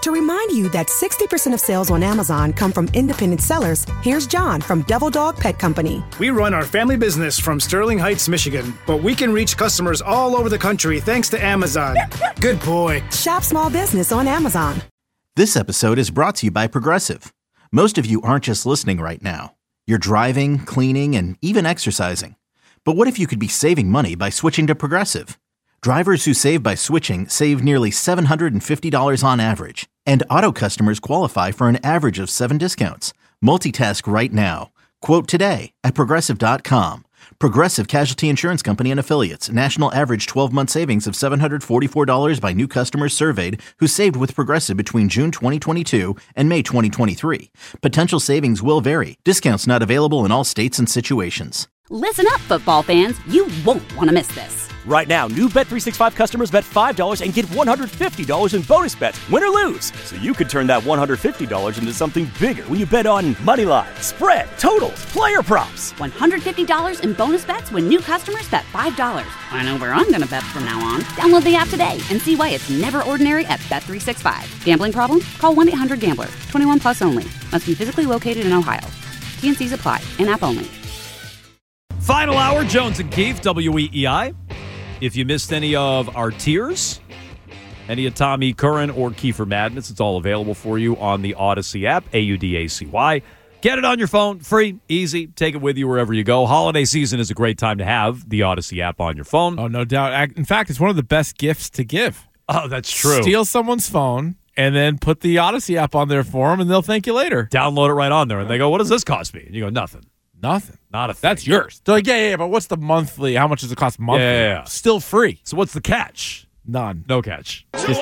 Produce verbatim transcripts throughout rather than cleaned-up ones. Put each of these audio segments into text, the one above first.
To remind you that sixty percent of sales on Amazon come from independent sellers, here's John from Devil Dog Pet Company. We run our family business from Sterling Heights, Michigan, but we can reach customers all over the country thanks to Amazon. Good boy. Shop small business on Amazon. This episode is brought to you by Progressive. Most of you aren't just listening right now. You're driving, cleaning, and even exercising. But what if you could be saving money by switching to Progressive? Drivers who save by switching save nearly seven hundred fifty dollars on average. And auto customers qualify for an average of seven discounts. Multitask right now. Quote today at Progressive dot com. Progressive Casualty Insurance Company and Affiliates. National average twelve-month savings of seven hundred forty-four dollars by new customers surveyed who saved with Progressive between June twenty twenty-two and May twenty twenty-three. Potential savings will vary. Discounts not available in all states and situations. Listen up, football fans. You won't want to miss this. Right now, new Bet three sixty-five customers bet five dollars and get one hundred fifty dollars in bonus bets, win or lose. So you could turn that one hundred fifty dollars into something bigger when you bet on money line, spread, totals, player props. one hundred fifty dollars in bonus bets when new customers bet five dollars. I know where I'm going to bet from now on. Download the app today and see why it's never ordinary at Bet three sixty-five. Gambling problem? Call one eight hundred gambler. twenty-one plus only. Must be physically located in Ohio. T and C's apply. In-app only. Final hour, Jones and Keefe, W E E I. If you missed any of our tiers, any of Tommy Curran or Kiefer Madness, it's all available for you on the Odyssey app, A U D A C Y. Get it on your phone, free, easy. Take it with you wherever you go. Holiday season is a great time to have the Odyssey app on your phone. Oh, no doubt. In fact, it's one of the best gifts to give. Oh, that's true. Steal someone's phone and then put the Odyssey app on there for them, and they'll thank you later. Download it right on there, and they go, what does this cost me? And you go, nothing. Nothing. Not a thing. That's yours. They're like, yeah, yeah, yeah, but what's the monthly? How much does it cost monthly? Yeah, yeah, yeah. Still free. So what's the catch? None. No catch. Just,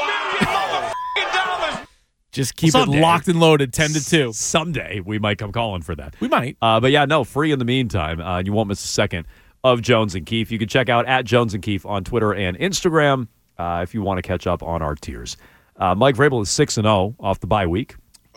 just keep Someday. it locked and loaded ten to two. Someday we might come calling for that. We might. Uh, but yeah, no, free in the meantime. Uh, you won't miss a second of Jones and Keefe. You can check out at Jones and Keefe on Twitter and Instagram uh, if you want to catch up on our tiers. Uh, Mike Vrabel is six and oh off the bye week.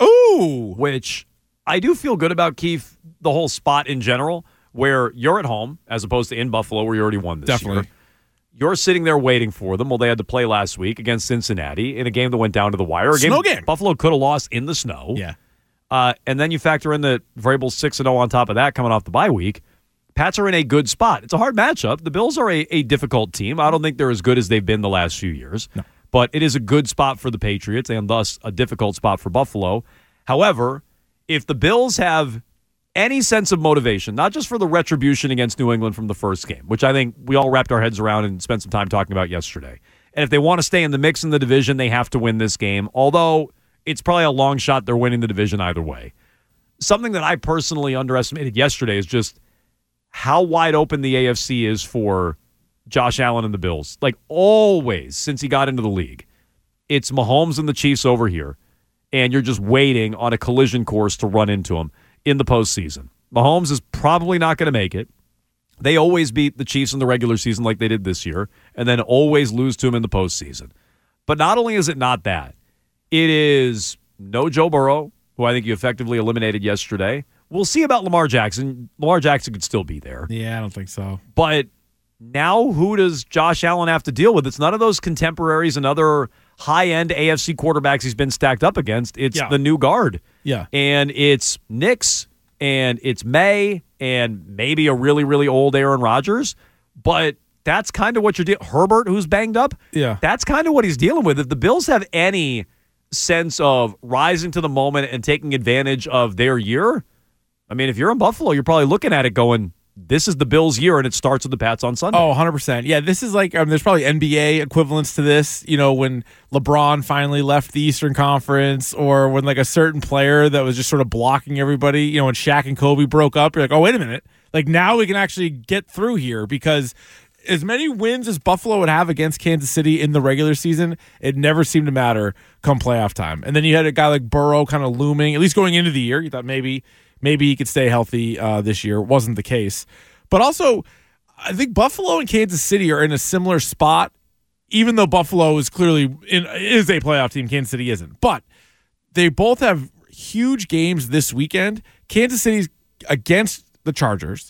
Ooh. Which I do feel good about, Keefe, the whole spot in general, where you're at home as opposed to in Buffalo where you already won this Definitely. year. You're sitting there waiting for them. Well, they had to play last week against Cincinnati in a game that went down to the wire. A Snow game, game. Buffalo could have lost in the snow. Yeah. Uh, and then you factor in that Vrabel's six and oh on top of that coming off the bye week. Pats are in a good spot. It's a hard matchup. The Bills are a, a difficult team. I don't think they're as good as they've been the last few years. No. But it is a good spot for the Patriots and thus a difficult spot for Buffalo. However, if the Bills have any sense of motivation, not just for the retribution against New England from the first game, which I think we all wrapped our heads around and spent some time talking about yesterday. And if they want to stay in the mix in the division, they have to win this game, although it's probably a long shot they're winning the division either way. Something that I personally underestimated yesterday is just how wide open the A F C is for Josh Allen and the Bills. Like always, since he got into the league, it's Mahomes and the Chiefs over here, and you're just waiting on a collision course to run into them in the postseason. Mahomes is probably not going to make it. They always beat the Chiefs in the regular season like they did this year, and then always lose to him in the postseason. But not only is it not that, it is no Joe Burrow, who I think you effectively eliminated yesterday. We'll see about Lamar Jackson. Lamar Jackson could still be there. Yeah, I don't think so. But now who does Josh Allen have to deal with? It's none of those contemporaries and other high-end A F C quarterbacks he's been stacked up against. It's Yeah. the new guard. Yeah. And it's Nix, and it's May, and maybe a really, really old Aaron Rodgers. But that's kind of what you're dealing. Herbert, who's banged up. Yeah. That's kind of what he's dealing with. If the Bills have any sense of rising to the moment and taking advantage of their year, I mean, if you're in Buffalo, you're probably looking at it going, this is the Bills' year, and it starts with the Pats on Sunday. Oh, one hundred percent. Yeah, this is like, um, there's probably N B A equivalents to this, you know, when LeBron finally left the Eastern Conference, or when like a certain player that was just sort of blocking everybody, you know, when Shaq and Kobe broke up, you're like, oh, wait a minute. Like now we can actually get through here, because as many wins as Buffalo would have against Kansas City in the regular season, it never seemed to matter come playoff time. And then you had a guy like Burrow kind of looming, at least going into the year. You thought maybe maybe he could stay healthy uh, this year. It wasn't the case. But also, I think Buffalo and Kansas City are in a similar spot, even though Buffalo is clearly in, is a playoff team. Kansas City isn't. But they both have huge games this weekend. Kansas City's against the Chargers.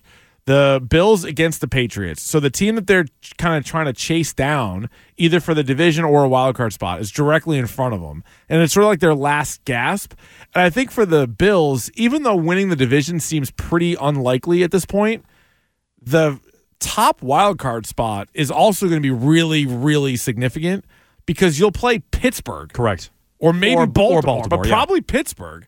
The Bills against the Patriots. So the team that they're kind of trying to chase down, either for the division or a wild card spot, is directly in front of them. And it's sort of like their last gasp. And I think for the Bills, even though winning the division seems pretty unlikely at this point, the top wild card spot is also going to be really, really significant because you'll play Pittsburgh. Correct. Or maybe or, Baltimore, or Baltimore, but yeah. probably Pittsburgh.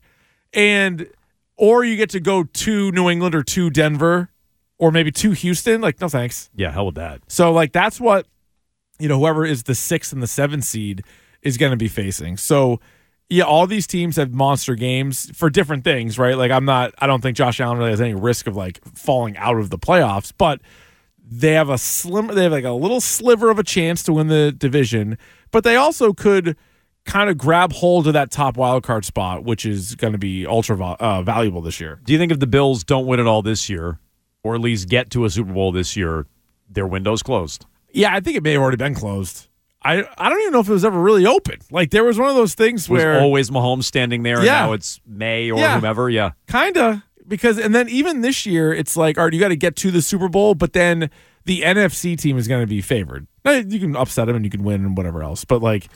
And or you get to go to New England or to Denver. Or maybe to Houston, like, no thanks. Yeah, hell with that. So, like, that's what, you know, whoever is the sixth and the seventh seed is going to be facing. So, yeah, all these teams have monster games for different things, right? Like, I'm not, I don't think Josh Allen really has any risk of, like, falling out of the playoffs, but they have a slim, they have, like, a little sliver of a chance to win the division, but they also could kind of grab hold of that top wild card spot, which is going to be ultra uh, valuable this year. Do you think if the Bills don't win it all this year, or at least get to a Super Bowl this year, their window's closed? Yeah, I think it may have already been closed. I I don't even know if it was ever really open. Like, there was one of those things it was where always Mahomes standing there, and Yeah. now it's May or Yeah. whomever. Yeah, kind of because, and then even this year, it's like, all right, you got to get to the Super Bowl, but then the N F C team is going to be favored. Now, you can upset them and you can win and whatever else, but like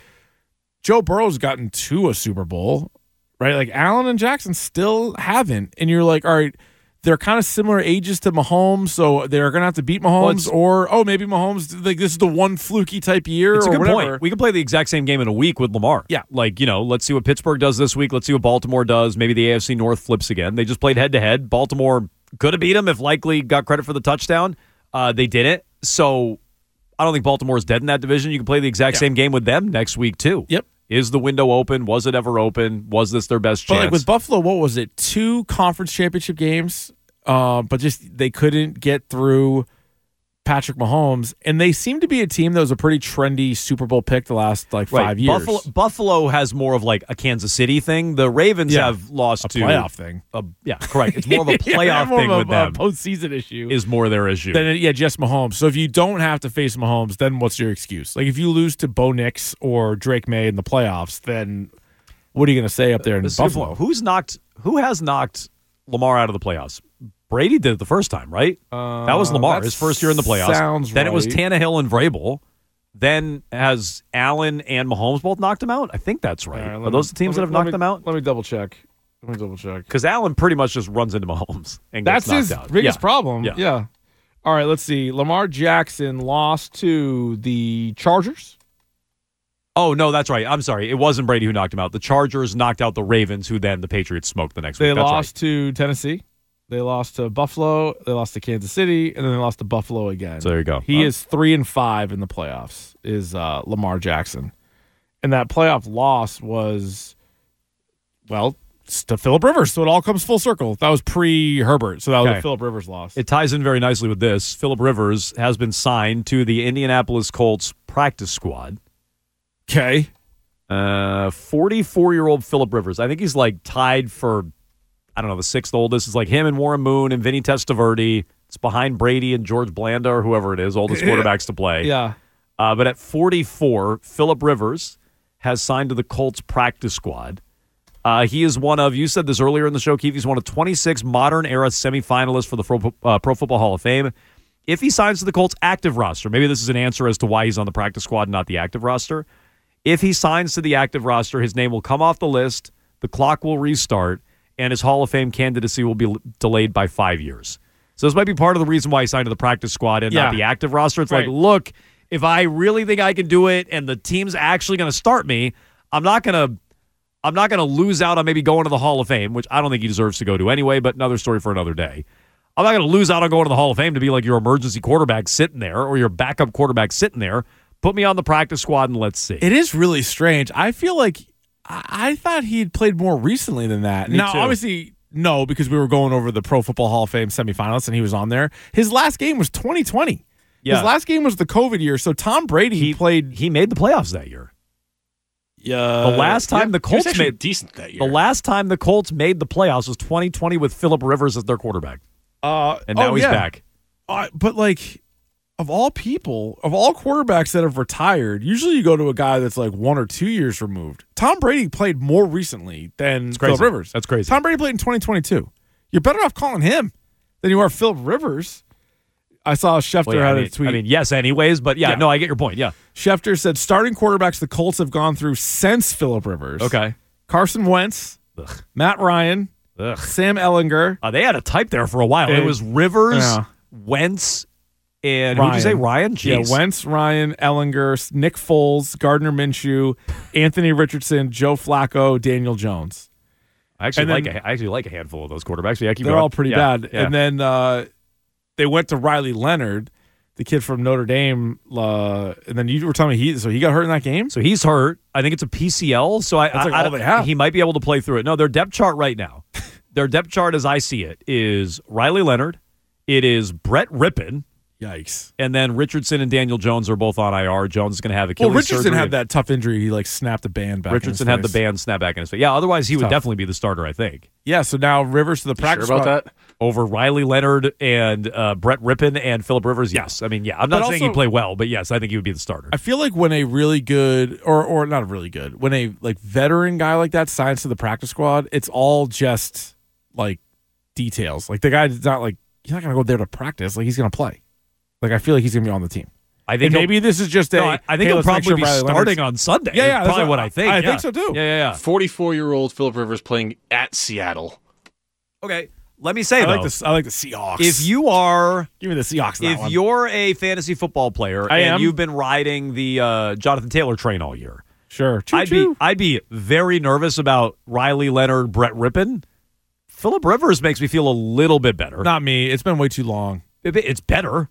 Joe Burrow's gotten to a Super Bowl, right? Like Allen and Jackson still haven't, and you're like, all right. They're kind of similar ages to Mahomes, so they're going to have to beat Mahomes, well, or, oh, maybe Mahomes, like this is the one fluky type year it's or a good whatever. point. We can play the exact same game in a week with Lamar. Yeah. Like, you know, let's see what Pittsburgh does this week. Let's see what Baltimore does. Maybe the A F C North flips again. They just played head-to-head. Baltimore could have beat them if Likely got credit for the touchdown. Uh, they didn't. So I don't think Baltimore's dead in that division. You can play the exact yeah. same game with them next week, too. Yep. Is the window open? Was it ever open? Was this their best But chance? like with Buffalo, what was it? Two conference championship games, uh, but just they couldn't get through Patrick Mahomes, and they seem to be a team that was a pretty trendy Super Bowl pick the last like right. five years. Buffalo, Buffalo has more of like a Kansas City thing. The Ravens Yeah. have lost a to playoff thing. A, yeah, correct. It's more of a playoff yeah, more thing of a, with them. A postseason issue Is more their issue. Then yeah, just Mahomes. So if you don't have to face Mahomes, then what's your excuse? Like if you lose to Bo Nix or Drake May in the playoffs, then what are you going to say up there in This is Buffalo? Who's knocked? Who has knocked Lamar out of the playoffs? Brady did it the first time, right? Uh, that was Lamar, that his first year in the playoffs. Sounds then right. it was Tannehill and Vrabel. Then has Allen and Mahomes both knocked him out? I think that's right. All right, Are let those me- the teams let that me- have knocked let me- them out? Let me double check. Let me double check. Because Allen pretty much just runs into Mahomes and That's gets knocked his out. biggest Yeah. problem. Yeah. Yeah. All right, let's see. Lamar Jackson lost to the Chargers. Oh, no, that's right. I'm sorry. It wasn't Brady who knocked him out. The Chargers knocked out the Ravens, who then the Patriots smoked the next They week. That's lost right. to Tennessee. They lost to Buffalo. They lost to Kansas City, and then they lost to Buffalo again. So there you go. He Uh, is three and five in the playoffs. Is uh, Lamar Jackson, and that playoff loss was, well, it's to Phillip Rivers. So it all comes full circle. That was pre Herbert, so that was Okay. a Phillip Rivers loss. It ties in very nicely with this. Phillip Rivers has been signed to the Indianapolis Colts practice squad. Okay. Uh, forty-four-year-old Phillip Rivers. I think he's like tied for, I don't know, the sixth oldest. It's like him and Warren Moon and Vinny Testaverde. It's behind Brady and George Blanda or whoever it is, oldest quarterbacks to play. Yeah. Uh, but at forty-four, Phillip Rivers has signed to the Colts practice squad. Uh, he is one of, you said this earlier in the show, Keith, he's one of twenty-six modern-era semifinalists for the Pro, uh, Pro Football Hall of Fame. If he signs to the Colts active roster, maybe this is an answer as to why he's on the practice squad and not the active roster. If he signs to the active roster, his name will come off the list, the clock will restart, and his Hall of Fame candidacy will be l- delayed by five years. So this might be part of the reason why he signed to the practice squad and Yeah. not the active roster. It's Right. like, look, if I really think I can do it and the team's actually going to start me, I'm not going to I'm not going to lose out on maybe going to the Hall of Fame, which I don't think he deserves to go to anyway, but another story for another day. I'm not going to lose out on going to the Hall of Fame to be like your emergency quarterback sitting there or your backup quarterback sitting there. Put me on the practice squad and let's see. It is really strange. I feel like I, I thought he'd played more recently than that. Me now, too. obviously, no, because we were going over the Pro Football Hall of Fame semifinalists and he was on there. His last game was twenty twenty. Yeah. His last game was the COVID year. So Tom Brady he played. He made the playoffs that year. Uh, The last time yeah, the He was Colts actually made decent that year. the last time the Colts made the playoffs was twenty twenty with Phillip Rivers as their quarterback, uh, and now oh, he's yeah. back. Uh, but like, of all people, of all quarterbacks that have retired, usually you go to a guy that's like one or two years removed. Tom Brady played more recently than crazy. Phillip Rivers. That's crazy. Tom Brady played in twenty twenty-two. You're better off calling him than you are Phillip Rivers. I saw Schefter Well, yeah, had I mean, a tweet. I mean, yes, anyways, but yeah, Yeah. no, I get your point. Yeah. Schefter said starting quarterbacks the Colts have gone through since Phillip Rivers. Okay. Carson Wentz, Ugh. Matt Ryan, Ugh. Sam Ellinger. Uh, they had a type there for a while. It, It- was Rivers, yeah. Wentz, and who did you say? Ryan? Jeez. Yeah, Wentz, Ryan, Ellinger, Nick Foles, Gardner Minshew, Anthony Richardson, Joe Flacco, Daniel Jones. I actually and like then- a, I actually like a handful of those quarterbacks. Yeah, keep They're going. all pretty Yeah, bad. yeah. And then uh, they went to Riley Leonard, the kid from Notre Dame. Uh, and then you were telling me he so he got hurt in that game. So he's hurt. I think it's a P C L. So I, That's like I, all I- they have. he might be able to play through it. No, their depth chart right now, their depth chart as I see it is Riley Leonard, it is Brett Rippon, Yikes! and then Richardson and Daniel Jones are both on I R. Jones is going to have Achilles Well, Richardson surgery. had that tough injury. He like snapped the band back. Richardson in had his the face. band snap back in his face. Yeah, otherwise he would Tough. definitely be the starter. I think Yeah. So now Rivers to the practice Sure about squad. that? over Riley Leonard and uh, Brett Rippon and Phillip Rivers. Yes, I mean yeah. I'm not But saying also- he'd play well, but yes, I think he would be the starter. I feel like when a really good or or not really good, when a like veteran guy like that signs to the practice squad, it's all just like details. Like the guy's not like he's not gonna go there to practice. Like he's gonna play. Like I feel like he's gonna be on the team. I think And he'll- maybe this is just a. no, I, I think hey, he'll let's make probably sure be Riley starting Leonard's- on Sunday. Yeah, yeah, That's that's probably what- what I think. I yeah. think so, too. Yeah, yeah, yeah. forty-four-year-old Phillip Rivers playing at Seattle. Okay, let me say I though, like the I like the Seahawks. if you are give me the Seahawks, on that if one. you're a fantasy football player I and am. you've been riding the uh, Jonathan Taylor train all year, sure, I'd be I'd be very nervous about Riley Leonard, Brett Rippon. Phillip Rivers makes me feel a little bit better. not me. It's been way too long. It- It's better.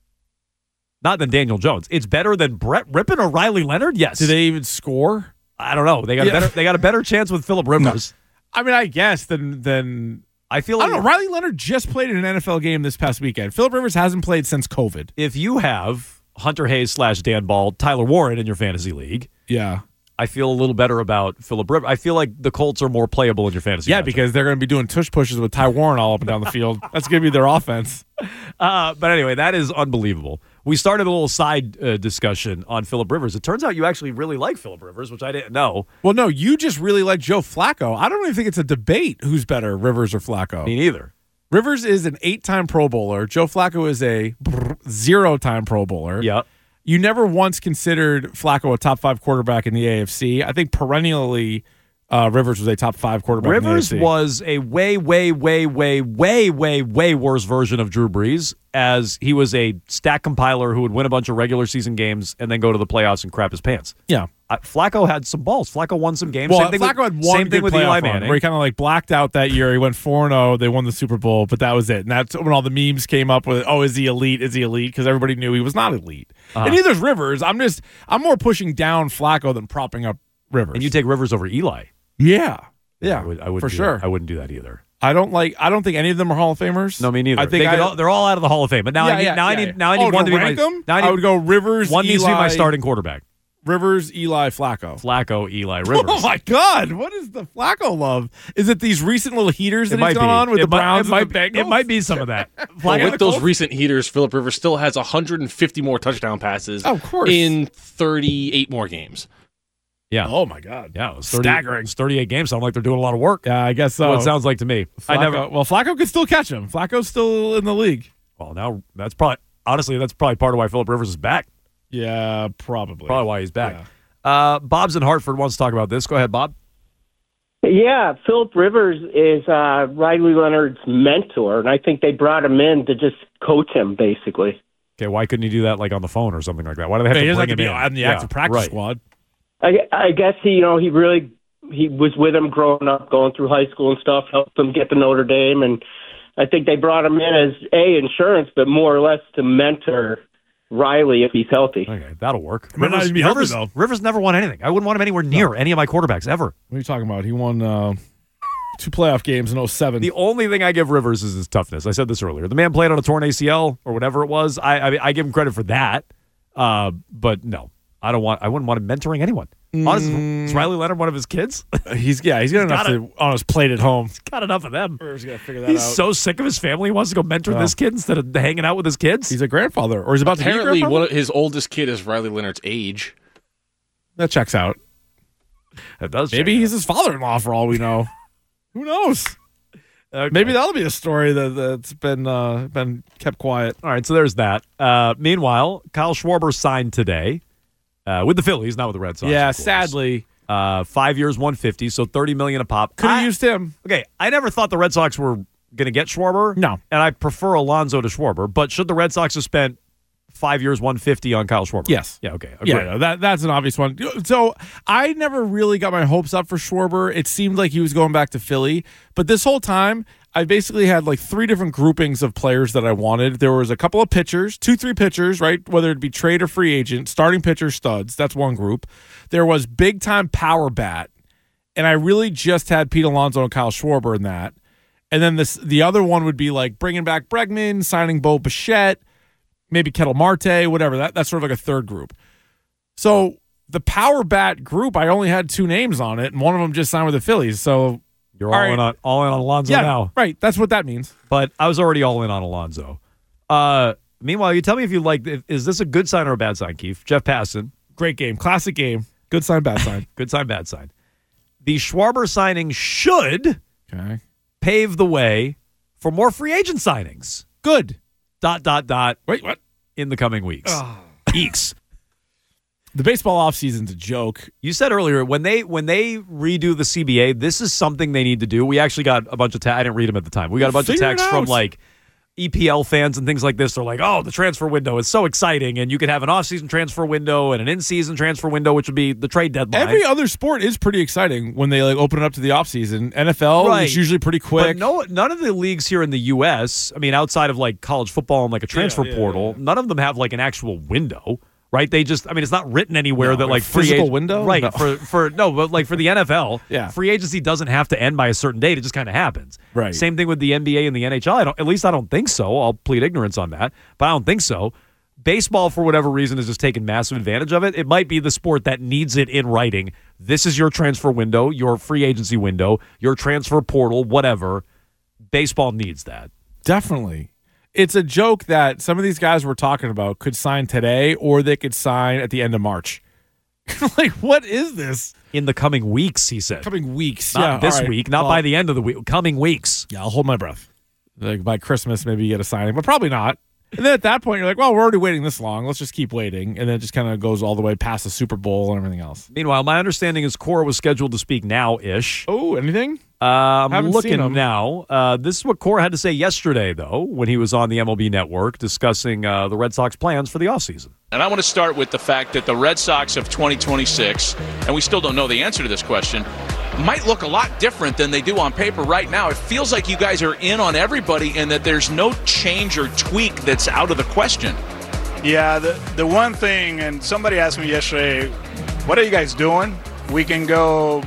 Not than Daniel Jones. It's better than Brett Rippon or Riley Leonard. Yes. Did they even score? I don't know. They got Yeah. a better. They got a better chance with Phillip Rivers. I mean, I guess than than I feel I like don't know. Riley Leonard just played in an N F L game this past weekend. Phillip Rivers hasn't played since COVID. if you have Hunter Hayes slash Dan Ball, Tyler Warren in your fantasy league, Yeah. I feel a little better about Phillip Rivers. I feel like the Colts are more playable in your fantasy. Yeah, matchup. because they're going to be doing tush pushes with Ty Warren all up and down the field. That's going to be their offense. Uh, but anyway, that is unbelievable. We started a little side uh, discussion on Phillip Rivers. It turns out you actually really like Phillip Rivers, which I didn't know. Well, no, you just really like Joe Flacco. I don't even think it's a debate who's better, Rivers or Flacco. Me neither. Rivers is an eight-time Pro Bowler. Joe Flacco is a zero-time Pro Bowler. Yeah. You never once considered Flacco a top five quarterback in the A F C. I think perennially uh, Rivers was a top five quarterback Rivers in the A F C. was a way, way, way, way, way, way, way worse version of Drew Brees, as he was a stat compiler who would win a bunch of regular season games and then go to the playoffs and crap his pants. Yeah. Uh, Flacco had some balls. Flacco won some games. Well, same thing Flacco with, had one same good thing with playoff Eli run Manning. where he kind of like blacked out that year. He went four and oh. They won the Super Bowl, but that was it. And that's when all the memes came up with, oh, is he elite? Is he elite? Because everybody knew he was not elite. Uh-huh. And neither's Rivers. I'm just, I'm more pushing down Flacco than propping up Rivers. And you take Rivers over Eli. yeah. Yeah. I, would, I wouldn't for do sure. That. I wouldn't do that either. I don't like, I don't think any of them are Hall of Famers. No, me neither. I think they I, could all, they're all out of the Hall of Fame. But now yeah, I need, yeah, now yeah, I need, yeah. now I need oh, one to to be rank my. them? Now I, need, I would go Rivers, one Eli, needs to be my starting quarterback. Rivers, Eli, Flacco. Flacco, Eli, Rivers. Oh my God! What is the Flacco love? Is it these recent little heaters that It might he's be. gone on with it the might, Browns it might, and the Bengals? It might be some of that. Well, Flacco, with those recent heaters, Phillip Rivers still has one hundred fifty more touchdown passes Oh, of course. in thirty-eight more games. yeah. Oh my God! Yeah, it was thirty, Staggering. it was thirty-eight games. Sound like they're doing a lot of work. Yeah, I guess so. Well, it sounds like to me. I Flacco- never. Well, Flacco could still catch him. Flacco's still in the league. Well, now that's probably honestly that's probably part of why Phillip Rivers is back. Yeah, probably. Probably why he's back. Yeah. Uh, Bob's in Hartford wants to talk about this. Go ahead, Bob. Yeah, Phillip Rivers is uh, Riley Leonard's mentor, and I think they brought him in to just coach him, basically. Okay, why couldn't you do that like on the phone or something like that? Why do they have He to doesn't bring have to him be in? on the Yeah, active practice right. squad. I, I guess he, you know, he really he was with him growing up, going through high school and stuff, helped him get to Notre Dame, and I think they brought him in as a insurance, but more or less to mentor Riley if he's healthy. Okay, that'll work. Might not even be healthy, Rivers, though. Rivers never won anything. I wouldn't want him anywhere near any of my quarterbacks ever. What are you talking about? He won uh, two playoff games in oh seven. The only thing I give Rivers is his toughness. I said this earlier. The man played on a torn A C L or whatever it was. I I, mean, I give him credit for that. Uh, but no, I don't want. I wouldn't want him mentoring anyone. Honestly, is Riley Leonard one of his kids? he's yeah, he's got enough got to, on his plate at home. Got enough of them. Rivers got to figure that He's out. so sick of his family. He wants to go mentor Oh. this kid instead of hanging out with his kids. He's a grandfather, or he's about to be a Apparently, grandfather? one of his oldest kid is Riley Leonard's age. That checks out. That does. Maybe check he's his father-in-law for all we know. Who knows? Okay. Maybe that'll be a story that, that's been uh, been kept quiet. All right, so there's that. Uh, meanwhile, Kyle Schwarber signed today uh, with the Phillies, not with the Red Sox. Yeah, of course. sadly. Uh, five years, one hundred fifty, so thirty million dollars a pop. Could have I- used him. Okay, I never thought the Red Sox were going to get Schwarber. No. And I prefer Alonso to Schwarber, but should the Red Sox have spent five years, one hundred fifty on Kyle Schwarber? Yes. Yeah, okay. Agree. Yeah, no, that that's an obvious one. So I never really got my hopes up for Schwarber. It seemed like he was going back to Philly, but this whole time I basically had like three different groupings of players that I wanted. There was a couple of pitchers, two, three pitchers, right? Whether it be trade or free agent, starting pitcher studs. That's one group. There was big time power bat, and I really just had Pete Alonso and Kyle Schwarber in that. And then this the other one would be like bringing back Bregman, signing Bo Bichette, maybe Ketel Marte, whatever. That that's sort of like a third group. So the power bat group, I only had two names on it, and one of them just signed with the Phillies. So You're all, all right. in on all in on Alonso yeah, now. right. That's what that means. But I was already all in on Alonso. Uh, meanwhile, you tell me if you like. If, is this a good sign or a bad sign, Keith? Jeff Passan. Great game, classic game. Good sign, bad sign. Good sign, bad sign. The Schwarber signing should Okay. pave the way for more free agent signings. Good. Dot dot dot. Wait, what? In the coming weeks. Eeks. The baseball offseason's a joke. You said earlier when they when they redo the C B A, this is something they need to do. We actually got a bunch of ta- I didn't read them at the time. We got a bunch Figure of it texts from out. like E P L fans and things like this. They're like, "Oh, the transfer window is so exciting, and you could have an off-season transfer window and an in-season transfer window, which would be the trade deadline." Every other sport is pretty exciting when they like open it up to the offseason. N F L Right. is usually pretty But quick. no, none of the leagues here in the U S, I mean, outside of like college football and like a transfer yeah, portal, yeah. none of them have like an actual window, right? They just, I mean, it's not written anywhere No, that like like free physical ag- window? right? No. For for no, but like for the N F L, Yeah. free agency doesn't have to end by a certain date. It just kind of happens. Right. Same thing with the N B A and the N H L. I don't, at least I don't think so. I'll plead ignorance on that, but I don't think so. Baseball, for whatever reason, has just taken massive advantage of it. It might be the sport that needs it in writing. This is your transfer window, your free agency window, your transfer portal, whatever. Baseball needs that. Definitely. It's a joke that some of these guys we're talking about could sign today or they could sign at the end of March. Like, what is this? In the coming weeks, he said. Coming weeks. Not yeah, this all right. week, not Well, by the end of the week. Coming weeks. Yeah, I'll hold my breath. Like by Christmas, maybe you get a signing, but probably not. And then at that point, you're like, well, we're already waiting this long. Let's just keep waiting. And then it just kind of goes all the way past the Super Bowl and everything else. Meanwhile, my understanding is Cora was scheduled to speak now-ish. Oh, anything? Uh, I'm Haven't looking seen him. now. Uh, this is what Cora had to say yesterday, though, when he was on the M L B Network discussing uh, the Red Sox plans for the offseason. And I want to start with the fact that the Red Sox of twenty twenty-six, and we still don't know the answer to this question, might look a lot different than they do on paper right now. It feels like you guys are in on everybody and that there's no change or tweak that's out of the question. Yeah, the, the one thing, and somebody asked me yesterday, what are you guys doing? We can go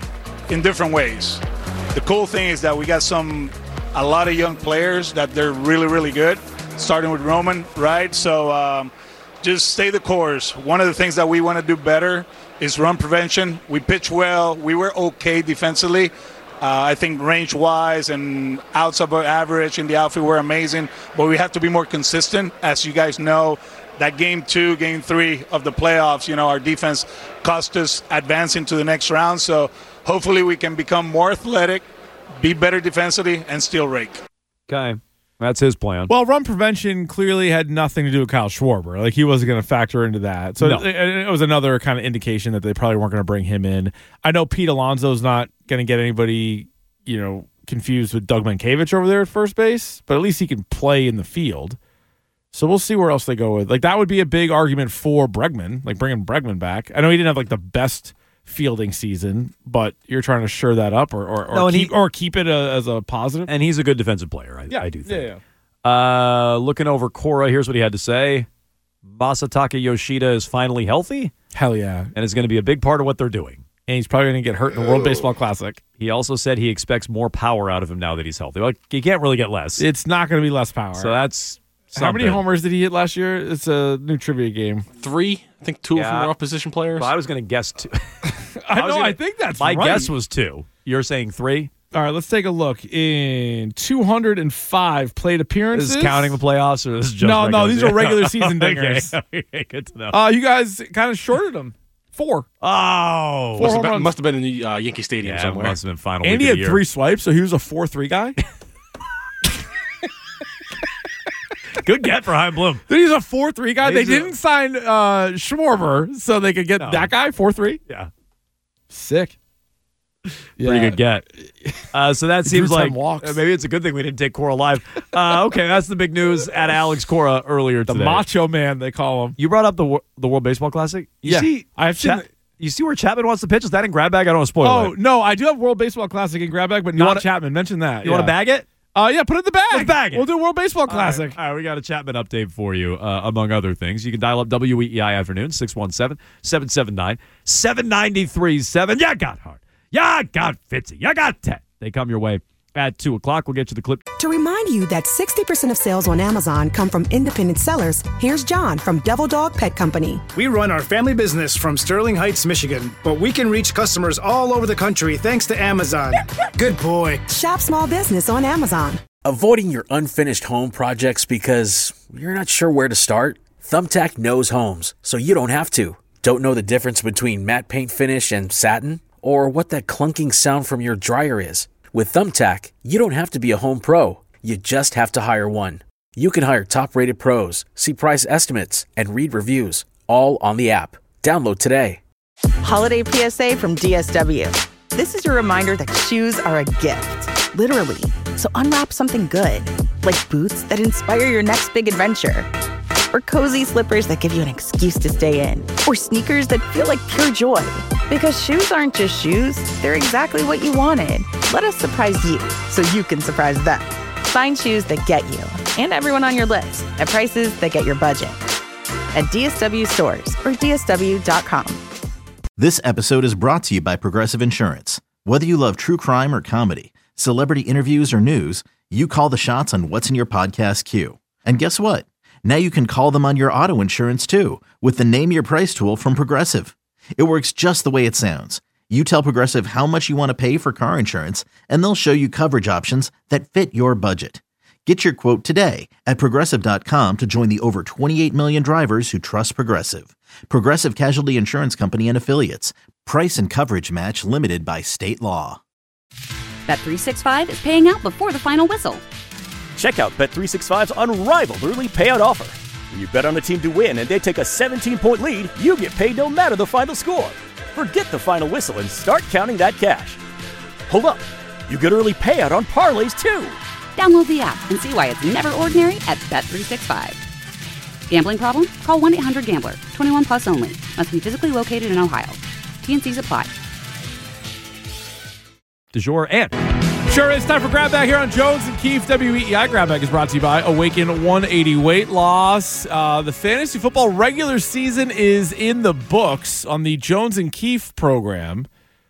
in different ways. The cool thing is that we got some, a lot of young players that they're really, really good, starting with Roman, right? So um, just stay the course. One of the things that we want to do better is run prevention. We pitch well. We were okay defensively. Uh, I think range-wise and outs above average in the outfield were amazing, but we have to be more consistent. As you guys know, that game two, game three of the playoffs, you know, our defense cost us advancing to the next round. So hopefully we can become more athletic, be better defensively, and still rake. Okay. That's his plan. Well, run prevention clearly had nothing to do with Kyle Schwarber. Like, he wasn't going to factor into that. So No. it, it was another kind of indication that they probably weren't going to bring him in. I know Pete Alonso's not going to get anybody, you know, confused with Doug Mankiewicz over there at first base, but at least he can play in the field. So we'll see where else they go with. Like, that would be a big argument for Bregman, like bringing Bregman back. I know he didn't have like the best fielding season, but you're trying to shore that up or or, or, No, and keep, he- or keep it a, as a positive. And he's a good defensive player, I, Yeah, I do think. yeah, yeah. Uh, looking over Cora, here's what he had to say. Masataka Yoshida is finally healthy Hell yeah. and is going to be a big part of what they're doing. And he's probably going to get hurt in the World Baseball Classic. He also said he expects more power out of him now that he's healthy. Like, he can't really get less. It's not going to be less power. So that's How many something. homers did he hit last year? It's a new trivia game. Three, I think two Yeah. from their opposition players. Well, I was going to guess two. I, was know. gonna- I think that's My right. guess was two. You're saying three? All right, let's take a look. In two hundred five plate appearances. This is counting the playoffs, or this is just No, regular no, these season? are regular season Okay, dingers. okay, good to know. Uh, you guys kind of shorted him. Four. oh, Four must, have home been, runs. must have been in the uh, Yankee Stadium yeah, it somewhere. must have been final And week he of had the year. three swipes, so he was a four three guy. Good get for Chaim Bloom. He's a four three guy. They He's a- didn't sign uh, Schwarber, so they could get No. that guy, four three. Yeah. Sick. Pretty good get. Uh, so that seems drew ten like walks. uh, maybe it's a good thing we didn't take Cora live. Uh, okay, that's the big news at Alex Cora earlier The today. Macho Man, they call him. You brought up the Wo- the World Baseball Classic. You Yeah, see, I've seen Cha- it. You see where Chapman wants to pitch? Is that in grab bag? I don't want to spoil Oh, it. no, I do have World Baseball Classic in grab bag, but not wanna- Chapman. Mention that. You yeah. want to bag it? Uh, yeah, put it in the bag. Let's bag it. We'll do World Baseball Classic. All right, all right, we got a Chapman update for you, uh, among other things. You can dial up W E E I afternoon, six one seven, seven seven nine, seven nine three seven. You got Hart. You got Fitzy. You got Ted. They come your way at two o'clock. We'll get you the clip. To remind you that sixty percent of sales on Amazon come from independent sellers, here's John from Devil Dog Pet Company. We run our family business from Sterling Heights, Michigan, but we can reach customers all over the country thanks to Amazon. Good boy. Shop small business on Amazon. Avoiding your unfinished home projects because you're not sure where to start? Thumbtack knows homes, so you don't have to. Don't know the difference between matte paint finish and satin? Or what that clunking sound from your dryer is? With Thumbtack, you don't have to be a home pro. You just have to hire one. You can hire top-rated pros, see price estimates, and read reviews, all on the app. Download today. Holiday P S A from D S W. This is your reminder that shoes are a gift, literally. So unwrap something good, like boots that inspire your next big adventure, or cozy slippers that give you an excuse to stay in, or sneakers that feel like pure joy. Because shoes aren't just shoes, they're exactly what you wanted. Let us surprise you so you can surprise them. Find shoes that get you and everyone on your list at prices that get your budget. At D S W stores or D S W dot com. This episode is brought to you by Progressive Insurance. Whether you love true crime or comedy, celebrity interviews or news, you call the shots on what's in your podcast queue. And guess what? Now you can call them on your auto insurance too with the Name Your Price tool from Progressive. It works just the way it sounds. You tell Progressive how much you want to pay for car insurance, and they'll show you coverage options that fit your budget. Get your quote today at Progressive dot com to join the over twenty-eight million drivers who trust Progressive. Progressive Casualty Insurance Company and Affiliates. Price and coverage match limited by state law. Bet three sixty-five is paying out before the final whistle. Check out Bet three sixty-five's unrivaled early payout offer. When you bet on a team to win and they take a seventeen-point lead, you get paid no matter the final score. Forget the final whistle and start counting that cash. Hold up. You get early payout on parlays, too. Download the app and see why it's never ordinary at Bet three sixty-five. Gambling problem? Call one eight hundred gambler. twenty-one plus only. Must be physically located in Ohio. T N Cs apply. Du jour and Sure, it's time for Grab Bag here on Jones and Keefe. W E E I Grab Bag is brought to you by Awaken one eighty Weight Loss. Uh, the fantasy football regular season is in the books on the Jones and Keefe program.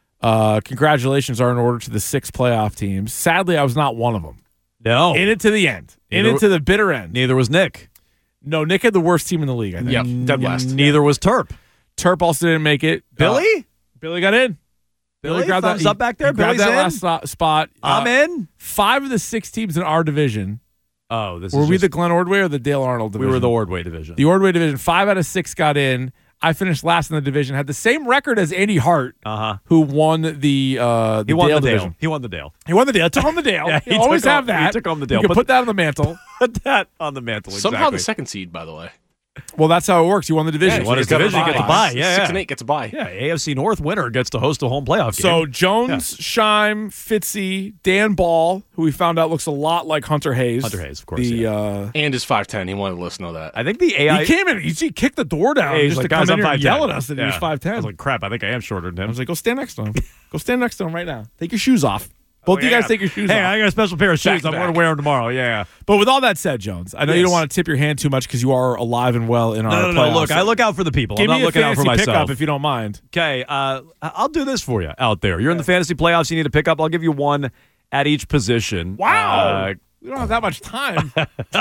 Uh, congratulations are in order to the six playoff teams. Sadly, I was not one of them. no. In it to the end. In Neither- it to the bitter end. Neither was Nick. No, Nick had the worst team in the league, I think. Yep, dead last. Neither was Terp. Terp also didn't make it. Billy? Uh, Billy got in. Billy, grabbed thumbs that, up back there. He grabbed Billy's that in. last so- spot. I'm Uh, in. Five of the six teams in our division. Oh, this Were is we just- the Glenn Ordway or the Dale Arnold we division? were the Ordway division. The Ordway division. Five out of six got in. I finished last in the division. Had the same record as Andy Hart, uh-huh. who won the uh, the He won Dale the Dale. division. He won the Dale. He won the Dale. I took home the Dale. Yeah, you he always took have home- that. he took home the Dale. You can But- put that on the mantle. Put that on the mantle. Somehow exactly. the second seed, by the way. Well, that's how it works. You won the division. He won his He's got a division. bye. Gets a bye. Yeah, Six yeah. and eight gets a bye. Yeah, A F C North winner gets to host a home playoff game. So Jones, Scheim, Fitzy, Dan Ball, who we found out looks a lot like Hunter Hayes. Hunter Hayes, of course, The yeah. uh, And is five ten. He wanted to let us know that. I think the A I he came in. He, he kicked the door down Yeah, he's just like, to come guys, in I'm here and five ten. yell at us that he was Yeah. five ten. I was like, crap, I think I am shorter than I him. was like, go stand next to him. Go stand next to him right now. Take your shoes off. Both Oh, of you yeah. guys take your shoes Hey, off. I got a special pair of shoes. Back to I'm going back. to wear them tomorrow. Yeah. But with all that said, Jones, I know you Yes. don't want to tip your hand too much because you are alive and well in our No, no, no. playoffs. Look, I look out for the people. Give I'm me not a looking out for fantasy myself. pickup if you don't mind. Okay, uh, I'll do this for you out there. You're in the fantasy playoffs. You need a pickup. I'll give you one at each position. Wow. Uh, We don't have that much time. uh,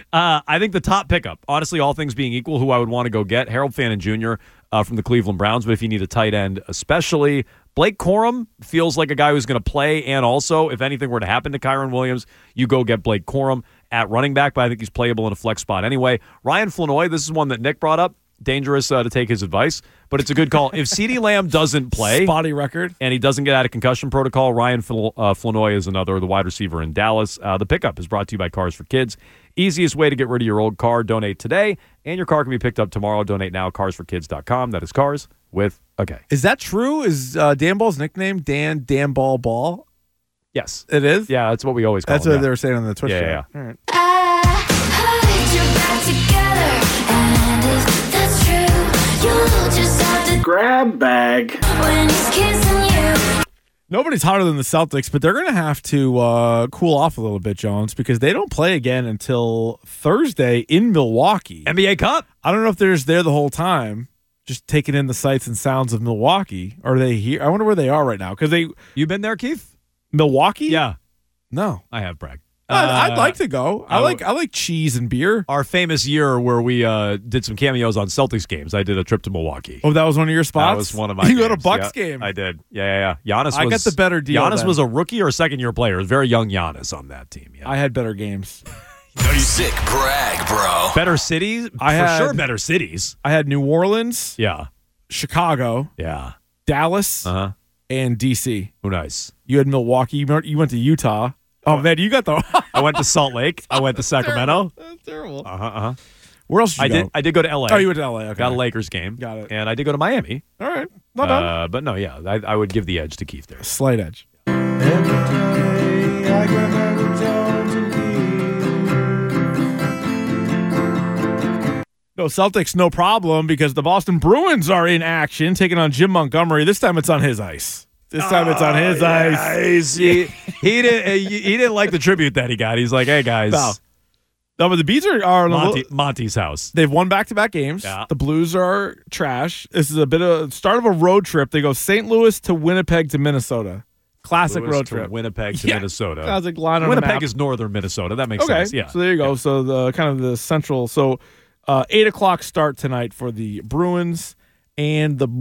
I think the top pickup, honestly, all things being equal, who I would want to go get, Harold Fannin Junior Uh, from the Cleveland Browns. But if you need a tight end, especially Blake Corum feels like a guy who's going to play. And also, if anything were to happen to Kyron Williams, you go get Blake Corum at running back. But I think he's playable in a flex spot anyway. Ryan Flanoy, this is one that Nick brought up. Dangerous uh, to take his advice, but it's a good call. If CeeDee Lamb doesn't play, Spotty record, and he doesn't get out of concussion protocol, Ryan Fl- uh, Flanoy is another, the wide receiver in Dallas. Uh, the pickup is brought to you by Cars for Kids. Easiest way to get rid of your old car, donate today, and your car can be picked up tomorrow. Donate now, cars for kids dot com. That is cars with a K. Is that true? Is uh, Dan Ball's nickname Dan Dan Ball Ball? Yes. It is? Yeah, that's what we always call That's him, what yeah. they were saying on the Twitch Yeah, show. yeah, All right. Grab bag. Nobody's hotter than the Celtics, but they're going to have to uh, cool off a little bit, Jones, because they don't play again until Thursday in Milwaukee. N B A Cup. I don't know if they're just there the whole time, just taking in the sights and sounds of Milwaukee. Or are they here? I wonder where they are right now. Because they, You been there, Keith? Milwaukee? Yeah. No. I have, Bragg. I'd, I'd Uh, like to go. I I like w- I like cheese and beer. Our famous year where we uh, did some cameos on Celtics games. I did a trip to Milwaukee. Oh, that was one of your spots? That was one of my You got a games. Bucks Yeah, game. I did. Yeah, yeah, yeah. Giannis I was, got the better deal Giannis then. was a rookie or a second-year player. It was very young Giannis on that team. Yeah. I had better games. Sick brag, bro. Better cities? I For had- sure better cities. I had New Orleans, Yeah. Chicago, Yeah. Dallas, Uh-huh. and D C. Oh, nice. You had Milwaukee. You remember- you went to Utah. Oh, man, you got the... I went to Salt Lake. I went to Sacramento. That's terrible. Uh-huh, uh-huh. Where else did you I go? did I did go to L A. Oh, you went to L A. Okay. Got a Lakers game. Got it. And I did go to Miami. All right. Not bad. Uh, but no, yeah, I, I would give the edge to Keith there. Slight edge. No, Celtics, no problem, because the Boston Bruins are in action, taking on Jim Montgomery. This time it's on his ice. This time it's on his ice. He, he didn't. He, he didn't like the tribute that he got. He's like, "Hey guys, No. No, but the Bees are, are on a Monty, little, Monty's house." they've won back-to-back games. Yeah. The Blues are trash. This is a bit of start of a road trip. They go Saint Louis to Winnipeg to Minnesota. Classic Lewis road to trip. Winnipeg to Yeah. Minnesota. Classic line on the Winnipeg map. is northern Minnesota. That makes Okay, sense. Yeah. so there you go. So the kind of the central. So uh, eight o'clock start tonight for the Bruins and the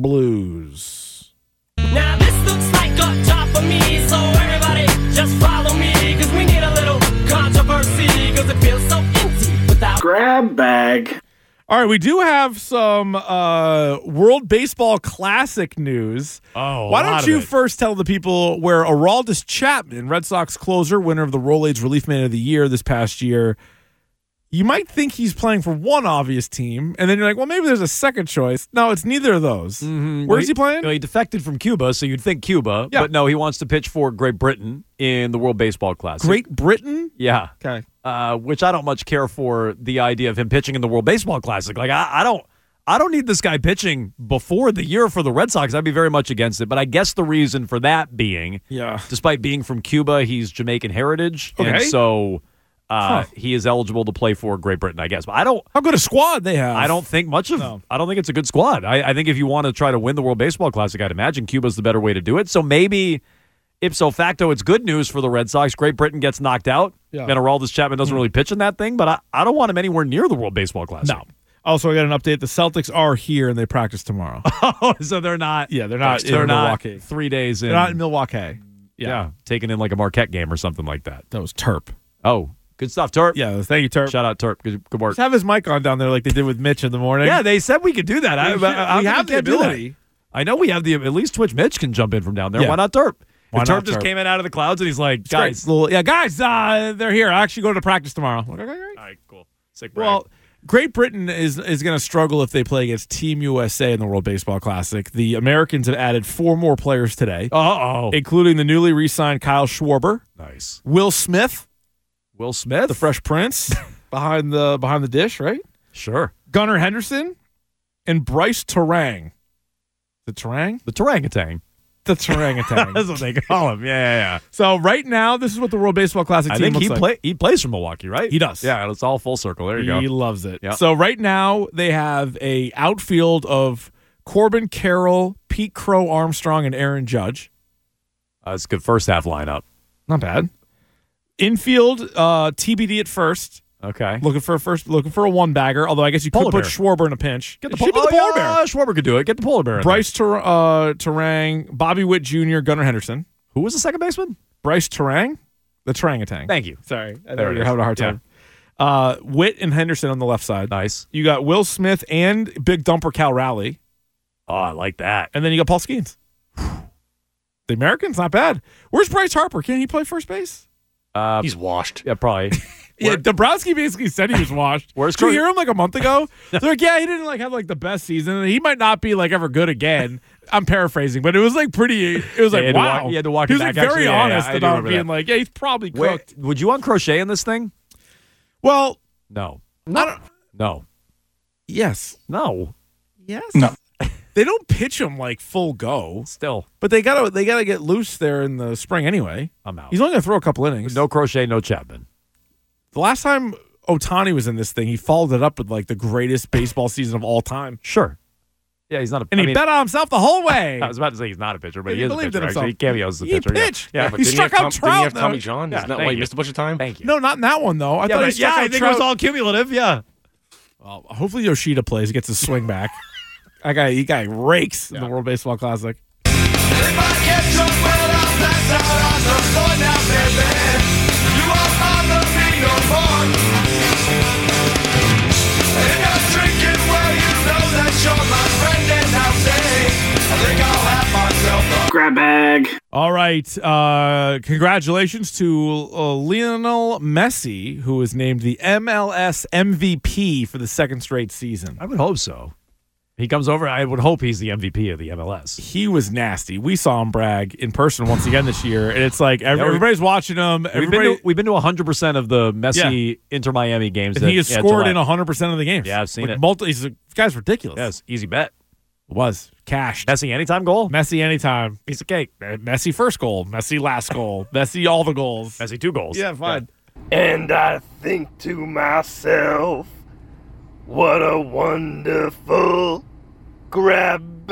Blues. Now this looks like a top for me, so everybody just follow me, cause we need a little controversy, cause it feels so empty without Grab bag. All right, we do have some uh, World Baseball Classic news. Oh, Why a lot don't of you it. first tell the people where Aroldis Chapman, Red Sox closer, winner of the Rolaids Relief Man of the Year this past year, you might think he's playing for one obvious team, and then you're like, well, maybe there's a second choice. No, it's neither of those. Mhm. Where's Well, he playing? Well, he defected from Cuba, so you'd think Cuba. Yeah. But no, he wants to pitch for Great Britain in the World Baseball Classic. Great Britain? Yeah. Okay. Uh, which I don't much care for the idea of him pitching in the World Baseball Classic. Like I, I don't, I don't need this guy pitching before the year for the Red Sox. I'd be very much against it. But I guess the reason for that being, Yeah. despite being from Cuba, he's Jamaican heritage, and Okay. so uh, Huh. he is eligible to play for Great Britain. I guess, but I don't. How good a squad they have. I don't think much of. No. I don't think it's a good squad. I, I think if you want to try to win the World Baseball Classic, I'd imagine Cuba's the better way to do it. So maybe, ipso facto, it's good news for the Red Sox. Great Britain gets knocked out, Yeah. and Aroldis Chapman doesn't really pitch in that thing. But I, I don't want him anywhere near the World Baseball Classic. No. Also, I got an update. The Celtics are here, and they practice tomorrow. Oh, so they're not. Yeah, they're not in They're not Milwaukee. three days in. They're not in Milwaukee. yeah. taking in like a Marquette game or something like that. That was Terp. Oh, good stuff, Terp. Yeah, thank you, Terp. Shout out Terp. Good, good work. Just have his mic on down there like they did with Mitch in the morning. Yeah, they said we could do that. I, We, I, I, we I have the can't do that. ability. I know we have the at least Twitch Mitch can jump in from down there. Yeah. Why not Terp? Why if not Terp just Terp? came in out of the clouds and he's like, It's great. guys, Little- yeah, guys, uh, they're here. I actually go to practice tomorrow. Like, okay, great. all right, cool. Sick brag. Well, Great Britain is is going to struggle if they play against Team U S A in the World Baseball Classic. The Americans have added four more players today, uh-oh. including the newly re-signed Kyle Schwarber, Nice. Will Smith, Will Smith. the Fresh Prince, behind the behind the dish, right? Sure. Gunnar Henderson, and Bryce Terang. The Terang? The Tarangatang. The Tarangatang. That's what they call him. Yeah, yeah, yeah. So right now, this is what the World Baseball Classic I team think looks he like. play he plays from Milwaukee, right? He does. Yeah, it's all full circle. There you He go. loves it. Yep. So right now they have a outfield of Corbin Carroll, Pete Crow Armstrong, and Aaron Judge. Uh, it's a good first half lineup. Not bad. Infield, uh, T B D at first. Okay. Looking for a first, looking for a one bagger. Although I guess you could Polar put bear. Schwarber in a pinch. Get the, It should be oh, the polar yeah, bear. Schwarber could do it. Get the polar bear. In Bryce Ter- uh, Terang, Bobby Witt Junior, Gunnar Henderson. there. Who was the second baseman? Bryce Terang, the Tarangatang. Thank you. Sorry, I There know it you're is. having a hard Yeah. time. Uh, Witt and Henderson on the left side. Nice. You got Will Smith and Big Dumper Cal Rowley, Oh, I like that. and then you got Paul Skeens. The Americans, not bad. Where's Bryce Harper? Can he play first base? Uh, He's washed. yeah, probably. Yeah, Dombrowski basically said he was washed. Where's Did you Cro- hear him like a month ago? They're like, yeah, he didn't like have like the best season. He might not be like ever good again. I'm paraphrasing, but it was like pretty. It was Yeah, like he had to wow. walk- he had to walk He it was like back, very actually. Yeah, honest yeah, I do about remember being that. like, yeah, he's probably Wait, cooked. would you want Crochet in this thing? Well, No. I don't. No. Yes. No. Yes. No. They don't pitch him like full go, Still. but they gotta they gotta get loose there in the spring anyway. I'm out. He's only gonna throw a couple innings. No Crochet, no Chapman. The last time Ohtani was in this thing, he followed it up with like the greatest baseball season of all time, Sure. Yeah, he's not a and I he mean, bet on himself the whole way. I was about to say he's not a pitcher, but Yeah, he he is a believed pitcher. in himself. Actually, he cameos as a He pitcher. yeah. pitched. Yeah, He but Didn't struck have out Tom, Didn't Trout, he have Tommy though. John? Yeah, Isn't that thank why he you. missed a bunch of time? Thank you. No, not in that one though. I Yeah, thought he but, struck yeah out I think Trout. it was all cumulative. Yeah. Well, hopefully Yoshida plays, gets his swing back. That guy, he guy rakes in the World Baseball Classic. Grab bag. All right. Uh, congratulations to uh, Lionel Messi, who was named the M L S M V P for the second straight season. I would hope so. He comes over. I would hope he's the M V P of the M L S. He was nasty. We saw him brag in person once again this year, and it's like every, Yeah, we- everybody's watching him. We've Everybody, been, to, we've been to one hundred percent of the Messi Inter Miami games. and that, he has yeah, scored July. in one hundred percent of the games. Yeah, I've seen Like it. Multi, he's a, this guy's ridiculous. Yes, easy bet. It was. Cashed. Messi anytime goal. Messi anytime. Piece of cake. Messi first goal. Messi last goal. Messi all the goals. Messi two goals. Yeah, fine. And I think to myself, what a wonderful grab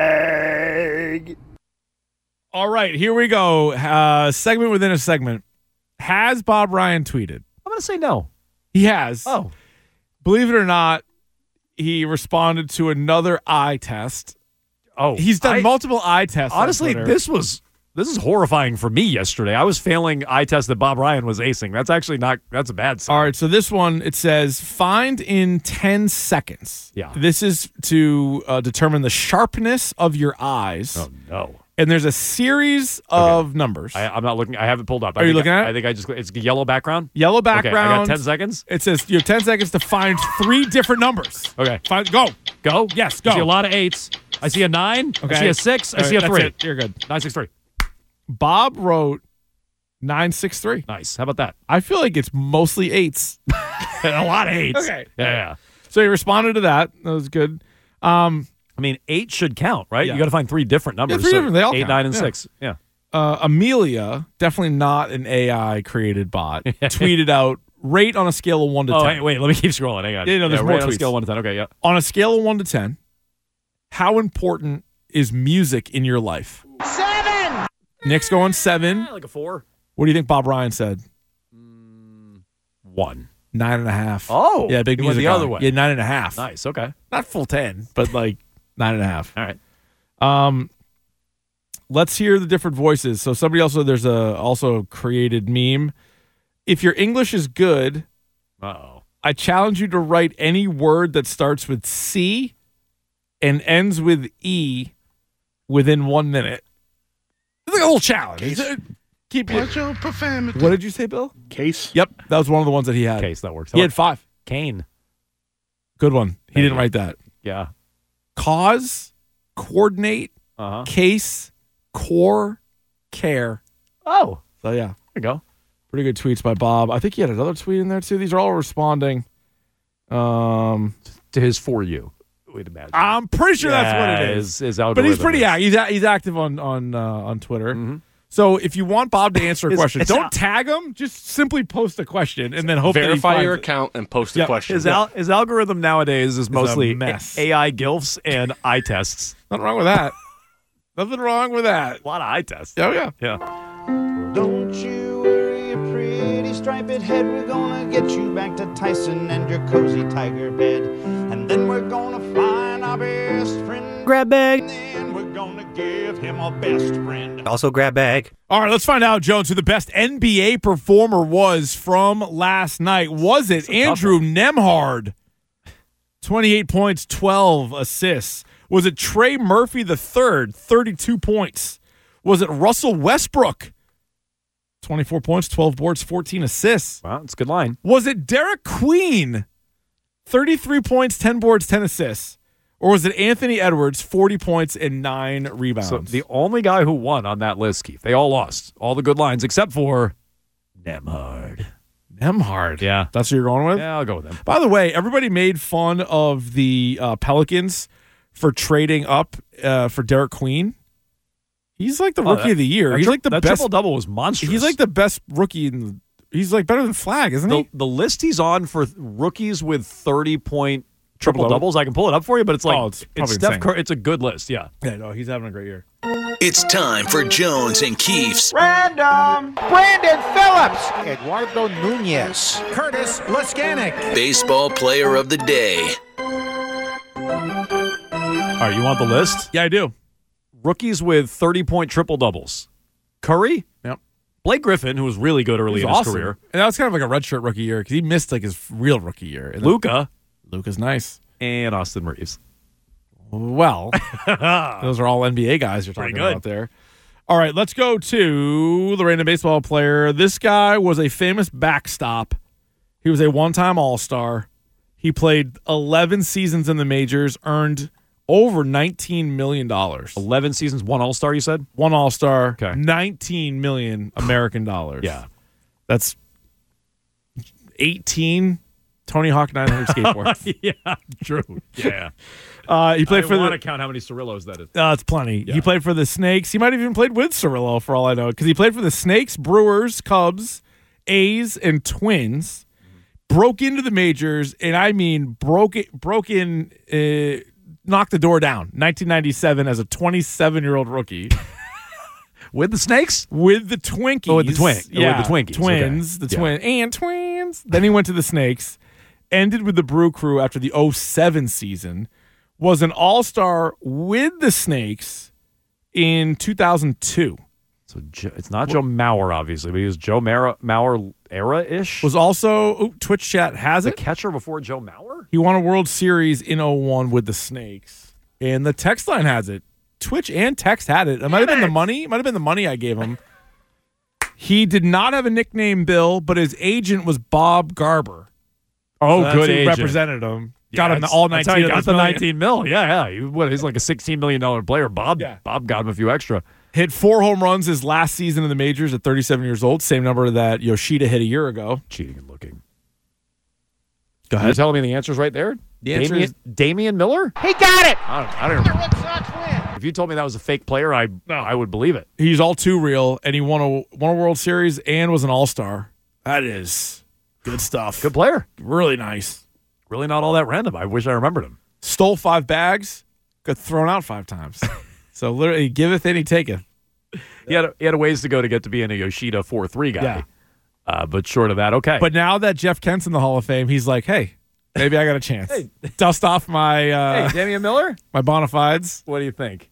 bag. All right, here we go. Uh, segment within a segment. Has Bob Ryan tweeted? I'm going to say no. He has. Oh. Believe it or not, he responded to another eye test. Oh. He's done I- multiple eye tests. on Honestly, Twitter. this was this is horrifying for me yesterday. I was failing eye tests that Bob Ryan was acing. That's actually not that's a bad sign. All right, so this one, it says, find in ten seconds. Yeah. This is to uh, determine the sharpness of your eyes. Oh, no. And there's a series of numbers. I, I'm not looking. I have it pulled up. I Are you think looking I, at it? I think I just. It's a yellow background. Yellow Okay, I background. got ten seconds. It says you have ten seconds to find three different numbers. Okay. Find, go. Go. Yes, I go. see a lot of eights. I see a nine. Okay. I see a six. I All see a right, three. that's it. You're good. Nine six three. Bob wrote nine six three. Nice. How about that? I feel like it's mostly eights. a lot of eights. Okay. Yeah. yeah. So he responded to that. That was good. Um, I mean, eight should count, right? Yeah. You got to find three different numbers. three So different- they all eight, count. nine, and Yeah. six. Yeah. uh, Amelia, definitely not an A I created bot, tweeted out, rate on a scale of one to Oh, ten. hey, wait. Let me keep scrolling. Hang on. Yeah, no, there's yeah, more right on a tweets. scale of one to ten. Okay. Yeah. On a scale of one to ten, how important is music in your life? Seven! Nick's going seven. Yeah, like a four. What do you think Bob Ryan said? One. Nine and a half. Oh. Yeah, big he went music the other guy. way. Yeah, nine and a half. Nice. Okay. Not full ten, but like nine and a half. All right. Um, let's hear the different voices. So somebody also there's a also created meme. If your English is good, Uh-oh. I challenge you to write any word that starts with C and ends with E within one minute. It's like a little challenge. It's- Keep Watch your profanity. What did you say, Bill? Case. Yep, that was one of the ones that he had. Case. That works. He had five. Kane. Good one. He Thank didn't you. write that. Yeah. Cause, coordinate, Uh-huh. case, core, care. Oh. So yeah, There you go. pretty good tweets by Bob. I think he had another tweet in there too. These are all responding. Um, To his For You. We'd imagine. I'm pretty sure that's what it Yeah, is. His, his But algorithm he's pretty is- active. He's, a- he's active on on uh, on Twitter. Mm-hmm. So if you want Bob to answer a His- question, his don't al- tag him. Just simply post a question and then hope that he Verify finds your it. account and post a Yep. question. His, al- his algorithm nowadays is mostly a mess. A I GILFs and eye tests. Nothing wrong with that. Nothing wrong with that. A lot of eye tests. Oh yeah. Yeah. Don't you worry, your pretty striped head. We're gonna get you back to Tyson and your cozy tiger bed. And then we're gonna find our best friend. Grab bag. And then we're gonna give him a best friend. Also grab bag. All right, let's find out, Jones, who the best N B A performer was from last night. Was it Andrew Nemhard? twenty-eight points, twelve assists. Was it Trey Murphy the third, thirty-two points? Was it Russell Westbrook? twenty-four points, twelve boards, fourteen assists. Wow, it's a good line. Was it Derek Queen? thirty-three points, ten boards, ten assists. Or was it Anthony Edwards, forty points and nine rebounds? So the only guy who won on that list, Keith, they all lost. All the good lines except for Nembhard. Nembhard. Yeah. That's what you're going with? Yeah, I'll go with him. By the way, everybody made fun of the uh, Pelicans for trading up uh, for Derek Queen. He's like the Oh, rookie that- of the year. that He's tri- like the that best. triple-double was monstrous. He's like the best rookie in the, he's like better than Flag, isn't The, he? the list he's on for th- rookies with thirty-point Triple-double? triple-doubles, I can pull it up for you, but it's like, Oh, it's it's, probably Steph insane. Curry. It's a good list, yeah. Yeah, no, he's having a great year. It's time for Jones and Keefe's Random. Brandon Phillips. Eduardo Nunez. Curtis Laskanik. Baseball Player of the Day. All right, you want the list? Yeah, I do. Rookies with thirty-point triple-doubles. Curry? Yep. Blake Griffin, who was really good early He's in his awesome. career. And that was kind of like a redshirt rookie year because he missed like his real rookie year. And then- Luka. Luka's nice. And Austin Reeves. Well, those are all N B A guys you're talking Pretty good. about there. All right, let's go to the random baseball player. This guy was a famous backstop. He was a one-time All-Star. He played eleven seasons in the majors, earned over nineteen million dollars. eleven seasons, one All-Star, you said? One All-Star, Okay. nineteen million American dollars. Yeah. That's eighteen Tony Hawk nine hundred skateboards. Yeah, true. Yeah. Uh, he played I for want the. to count how many Cirillos that is. Uh, it's plenty. Yeah. He played for the Snakes. He might have even played with Cirillo, for all I know, because he played for the Snakes, Brewers, Cubs, A's, and Twins. Broke into the majors, and I mean broke it, broke in, uh, knocked the door down. nineteen ninety-seven as a twenty-seven-year-old rookie. With the Snakes? With the Twinkies. Oh, with the twin- oh, with Yeah, the Twinkies, Twins. okay. The Yeah. twin and twins. Then he went to the Snakes. Ended with the Brew Crew after the oh seven season. Was an all-star with the Snakes in two thousand two. So Joe, it's not Joe Mauer, obviously, but he was Joe Mauer, Mauer era-ish. Was also, oh, Twitch chat has the it. catcher before Joe Mauer? He won a World Series in oh one with the Snakes. And the text line has it. Twitch and text had it. It might have been the money. It might have been the money I gave him. He did not have a nickname, Bill, but his agent was Bob Garber. Oh, So that's good who agent. represented him. Yeah, Got him that's- all that's nineteen. how he of got those the million. nineteen mil. Yeah, yeah. He, what, he's like a sixteen million dollars player. Bob, Yeah. Bob got him a few extra. Hit four home runs his last season in the majors at thirty-seven years old. Same number that Yoshida hit a year ago. Cheating and looking. Go You're telling me the answer's right there? The answer Damian, is- Damian Miller? He got it. I don't, I don't know. Red Sox win. If you told me that was a fake player, I I would believe it. He's all too real, and he won a won a World Series and was an All Star. That is good stuff. Good player. Really nice. Really not all that random. I wish I remembered him. Stole five bags, got thrown out five times. So literally, he giveth and he taketh. He had a, he had a ways to go to get to being a Yoshida four three guy. Yeah. Uh, but short of that, okay. But now that Jeff Kent's in the Hall of Fame, he's like, hey, maybe I got a chance. Hey. Dust off my uh, hey, Damian Miller? my bona fides. What do you think?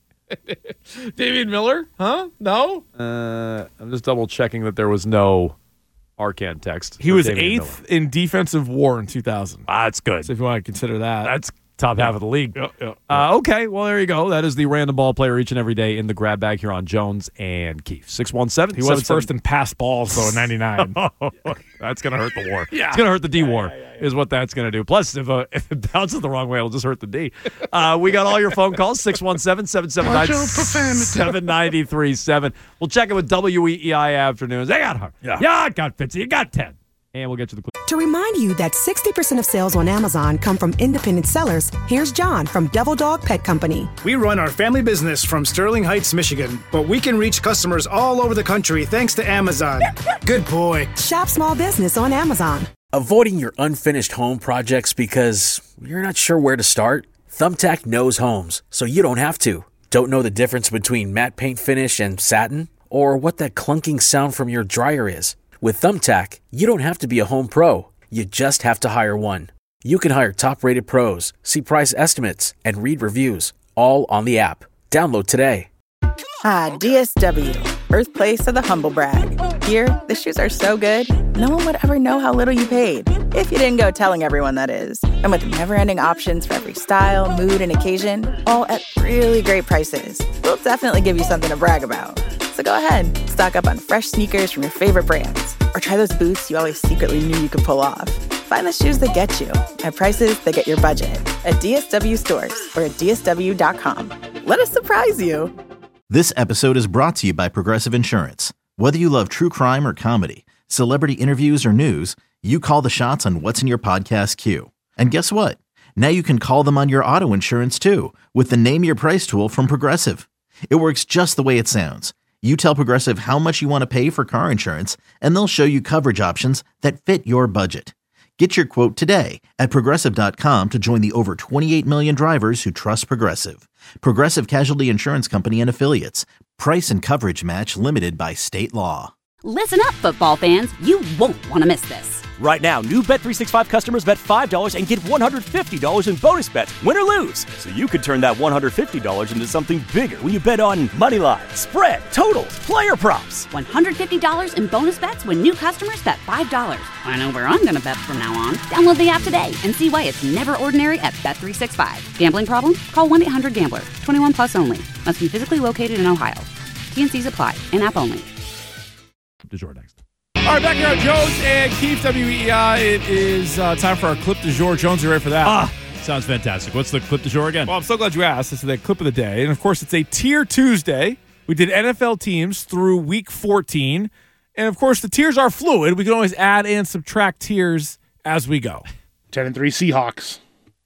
Damian Miller? Huh? No? Uh, I'm just double checking that there was no Arcan text. He for was Damian eighth Miller. in defensive war in two thousand. Ah, that's good. So if you want to consider that. That's top half of the league. Yep, yep, Uh, okay, well, there you go. That is the random ball player each and every day in the grab bag here on Jones and Keefe. six one seven. He was first in pass balls, though, in ninety-nine. That's going to hurt the war. Yeah. It's going to hurt the D war, is what that's going to do. Plus, if, uh, if it bounces the wrong way, it'll just hurt the D. Uh, we got all your phone calls, six one seven, seven seven nine, seven nine three seven. We'll check it with W E E I Afternoons. They got her. Yeah. yeah, I got Fitzy. You got ten. And we'll get to the clip. To remind you that sixty percent of sales on Amazon come from independent sellers, here's John from Devil Dog Pet Company. We run our family business from Sterling Heights, Michigan, but we can reach customers all over the country thanks to Amazon. Good boy. Shop small business on Amazon. Avoiding your unfinished home projects because you're not sure where to start? Thumbtack knows homes, so you don't have to. Don't know the difference between matte paint finish and satin? Or what that clunking sound from your dryer is? With Thumbtack, you don't have to be a home pro. You just have to hire one. You can hire top-rated pros, see price estimates, and read reviews, all on the app. Download today. Ah, D S W, birthplace of the humble brag. Here, the shoes are so good, no one would ever know how little you paid. If you didn't go telling everyone, that is. And with never-ending options for every style, mood, and occasion, all at really great prices, we'll definitely give you something to brag about. So go ahead, stock up on fresh sneakers from your favorite brands, or try those boots you always secretly knew you could pull off. Find the shoes that get you at prices that get your budget at D S W stores or at D S W dot com. Let us surprise you. This episode is brought to you by Progressive Insurance. Whether you love true crime or comedy, celebrity interviews or news, you call the shots on what's in your podcast queue. And guess what? Now you can call them on your auto insurance too with the Name Your Price tool from Progressive. It works just the way it sounds. You tell Progressive how much you want to pay for car insurance, and they'll show you coverage options that fit your budget. Get your quote today at Progressive dot com to join the over twenty-eight million drivers who trust Progressive. Progressive Casualty Insurance Company and Affiliates. Price and coverage match limited by state law. Listen up, football fans. You won't want to miss this. Right now, new Bet three sixty-five customers bet five dollars and get one hundred fifty dollars in bonus bets, win or lose. So you could turn that one hundred fifty dollars into something bigger when you bet on money line, spread, totals, player props. one hundred fifty dollars in bonus bets when new customers bet five dollars. I know where I'm going to bet from now on. Download the app today and see why it's never ordinary at Bet three sixty-five. Gambling problem? Call one eight hundred gambler. twenty-one plus only. Must be physically located in Ohio. T N Cs apply. In-app only. Du jour next. All right, back here on Jones and Keefe W E I. It is uh, time for our clip du jour. Jones, you ready for that? Ah, sounds fantastic. What's the clip du jour again? Well, I'm so glad you asked. This is the clip of the day. And, of course, it's a Tier Tuesday. We did N F L teams through Week fourteen. And, of course, the tiers are fluid. We can always add and subtract tiers as we go. ten and three Seahawks.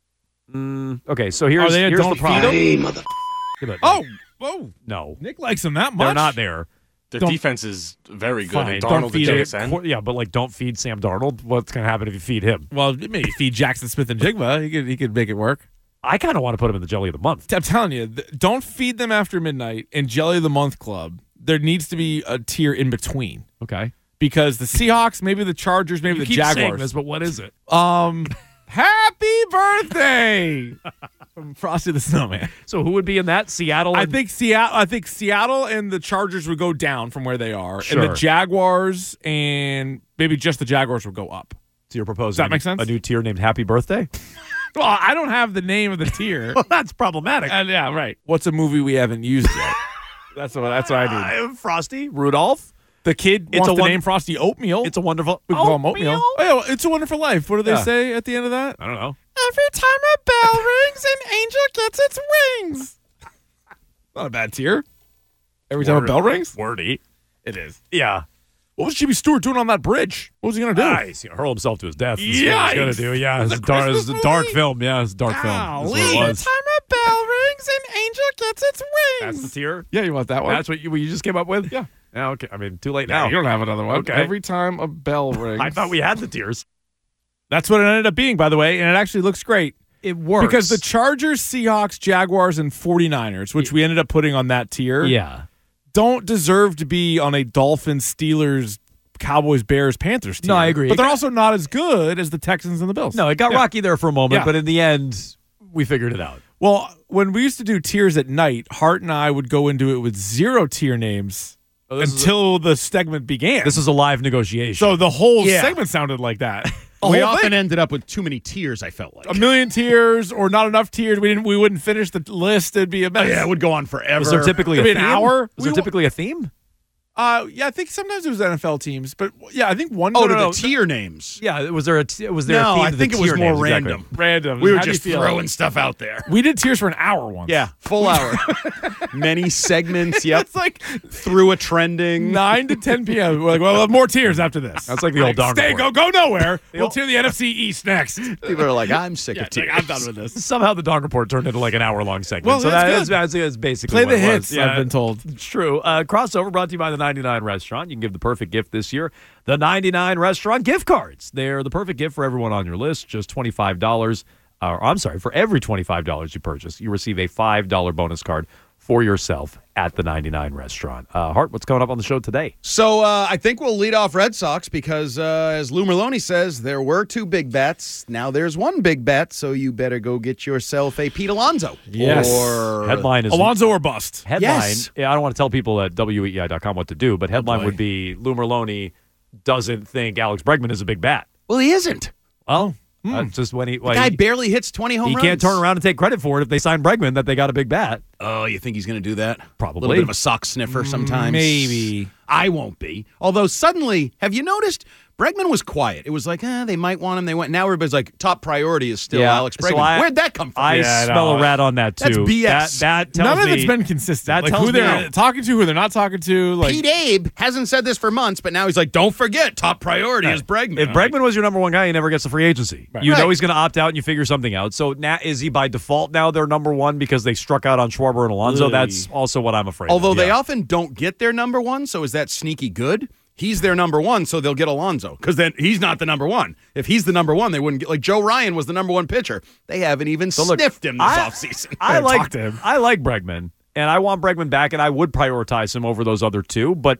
Mm, okay, so here's, Are they a here's don't the problem. feed 'em? Hey, mother. Yeah, oh, whoa. No. Nick likes them that much. They're not there. Their Don't- defense is very good. Fine. And Don't Darnold feed and it. J S N. Yeah, but like, don't feed Sam Darnold. What's going to happen if you feed him? Well, maybe feed Jackson Smith and Jigba. He could, he could make it work. I kind of want to put him in the jelly of the month. I'm telling you, th- don't feed them after midnight. In Jelly of the Month Club, there needs to be a tier in between. Okay. Because the Seahawks, maybe the Chargers, maybe You the keep Jaguars. saying this, but what is it? Um, happy birthday from Frosty the Snowman. So who would be in that? Seattle? I and- think Seattle. I think Seattle and the Chargers would go down from where they are, Sure. and the Jaguars and maybe just the Jaguars would go up. So you're proposing Does that make sense? a new tier named Happy Birthday? Well, I don't have the name of the tier. Well, that's problematic. Uh, yeah, right. What's a movie we haven't used yet? That's what. That's what I need. Uh, Frosty, Rudolph. The kid It's wants a to one- name Frosty Oatmeal. It's a wonderful. we can call him Oatmeal. Oatmeal? Oh, yeah, well, It's a Wonderful Life. What do they Yeah. say at the end of that? I don't know. Every time a bell rings, an angel gets its wings. Not a bad tier. Every time a Word- bell rings, Wordy. it is. Yeah. What was Jimmy Stewart doing on that bridge? What was he gonna do? Nice. He's gonna hurl himself to his death. Is what he's Yikes. gonna do. Yeah, it's It's a a dark, Christmas it's a dark movie. film. Yeah, it's a dark film. That's what it Every was. time a bell rings, an angel gets its wings. That's the tier. Yeah, you want that one? That's what you, what you just came up with. Yeah. Yeah. Okay. I mean, too late No, now. you don't have another one. Okay. Every time a bell rings. I thought we had the tiers. That's what it ended up being, by the way, and it actually looks great. It works Because the Chargers, Seahawks, Jaguars, and 49ers, which we ended up putting on that tier, yeah. don't deserve to be on a Dolphins, Steelers, Cowboys, Bears, Panthers tier. No, I agree. But they're also not as good as the Texans and the Bills. No, it got Yeah. rocky there for a moment, Yeah. but in the end, we figured it out. Well, when we used to do tiers at night, Hart and I would go into it with zero tier names Oh, this is until the segment began. This is a live negotiation. So the whole Yeah. segment sounded like that. The we whole often thing. ended up with too many tiers, I felt like. A million tiers or not enough tiers. We didn't. We wouldn't finish the list. It'd be a mess. Oh, yeah, it would go on forever. Was there typically It'd a be an theme? hour. Was there We- typically a theme? Uh, yeah, I think sometimes it was N F L teams, but yeah, I think one. Oh, no, to no, the no, tier names. Yeah, was there a t- was there No, a theme I to the think it was tier more names? Exactly. random. random. We were How do you just feel? throwing stuff out there. We did tiers for an hour once. Yeah, full hour. Many segments, yep. It's like Through a trending. nine to ten p.m. We're like, well, we'll have more tiers after this. That's like the old dog Stay, go, report. go nowhere. We'll tier the N F C East next. People are like, I'm sick Yeah, of it's like, tiers. I'm done with this. Somehow the dog report turned into like an hour long segment. Well, so that's that good. is, that's, that's basically Play what the it was. hits, I've been told. It's true. Uh, crossover brought to you by the ninety-nine Restaurant. You can give the perfect gift this year. The ninety-nine Restaurant gift cards. They're the perfect gift for everyone on your list. Just twenty-five dollars. Uh, I'm sorry, for every twenty-five dollars you purchase, you receive a five dollars bonus card for yourself at the ninety-nine Restaurant. Uh, Hart, what's coming up on the show today? So uh, I think we'll lead off Red Sox because, uh, as Lou Merlone says, there were two big bets. Now there's one big bet, so you better go get yourself a Pete Alonso. Yes. Or Headline is Alonzo or bust. Headline. Yes. Yeah, I don't want to tell people at W E I dot com what to do, but headline boy. would be Lou Merlone doesn't think Alex Bregman is a big bat. Well, he isn't. Well, Uh, just when he, The well, guy he, barely hits twenty home he runs. can't turn around and take credit for it if they sign Bregman that they got a big bat. Oh, you think he's going to do that? Probably. A little bit of a sock sniffer sometimes. Maybe. I won't be. Although suddenly, have you noticed, Bregman was quiet. It was like, eh, they might want him. They went. Now everybody's like, top priority is still Yeah, Alex so Bregman. I- Where'd that come from? I Yeah, I smell know. a rat on that too. That's B S. That, that tells None of me it's been consistent. That like tells who they're me talking to, who they're not talking to. Like Pete Abe hasn't said this for months, but now he's like, don't forget, top priority is Bregman. If I'm Bregman like, was your number one guy, he never gets the free agency. Right. You know Right. he's going to opt out, and you figure something out. So now, is he by default now their number one because they struck out on Schwarber and Alonso? Ugh. That's also what I'm afraid. although of. they Yeah. often don't get their number one, so is that sneaky good? He's their number one, so they'll get Alonso because then he's not the number one. If he's the number one, they wouldn't get like Joe Ryan was the number one pitcher. They haven't even So look, sniffed him this I- offseason. I Yeah, like talk to him. I like Bregman, and I want Bregman back, and I would prioritize him over those other two, but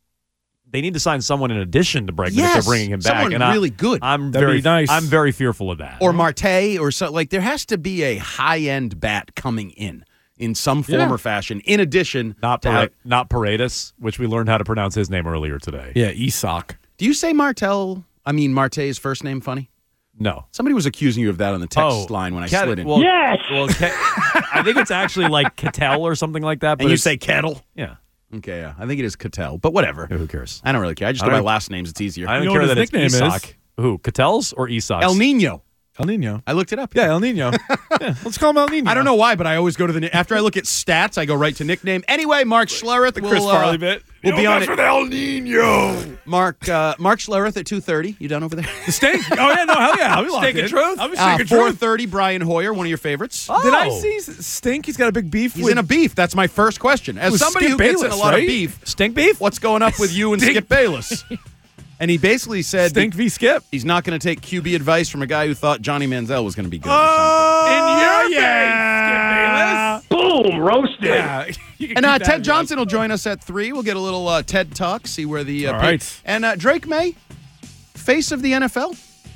they need to sign someone in addition to Bregman if Yes, they're bringing him back. someone and I- really good. I'm That'd very be nice. I'm very fearful of that. or Marte or so. Like there has to be a high end bat coming in in some form Yeah. or fashion. In addition, not to Pare- have- not Paredes, which we learned how to pronounce his name earlier today. yeah, Isak. do you say Martel? I mean Marte's first name funny? No. Somebody was accusing you of that on the text Oh, line when I Ket- slid in. Well, Yes! Well, Ket- I think it's actually like Cattell or something like that. But and you it's- say Kettle? yeah. Okay, yeah. I think it is Cattell, but whatever. Yeah, who cares? I don't really care. I just I go by don't- last names. It's easier. I don't You know care what that his it's nickname is? Isak. Who? Cattell's or Isak's? El Nino. El Nino. I looked it up. Yeah, El Nino. yeah, let's call him El Nino. I don't know why, but I always go to the after I look at stats, I go right to nickname. Anyway, Mark Schlereth The will Chris uh, Farley bit. We'll be on it. with El Nino. Mark uh, Mark Schlereth at two thirty. You done over there? The stink. Oh yeah, no, hell yeah. I'll be locked Stink of in. truth? I'll be Uh, stinking four truth. thirty. Brian Hoyer, one of your favorites. Oh. Did I see S- Stink? He's got a big beef He's with in a beef. That's my first question. As With somebody Skip who gets in a Bayless, lot right? of beef, Stink beef? what's going up with you and Stink Skip Bayless? And he basically said Stink v. Skip. he's not going to take Q B advice from a guy who thought Johnny Manziel was going to be good. or Oh, something. in your face, Skip Bayless. Boom, roasted. Yeah. You can And uh, keep that Ted in Johnson will join us at three. We'll get a little uh, TED talk, see where the uh, All pe- right. And uh, Drake May, face of the N F L.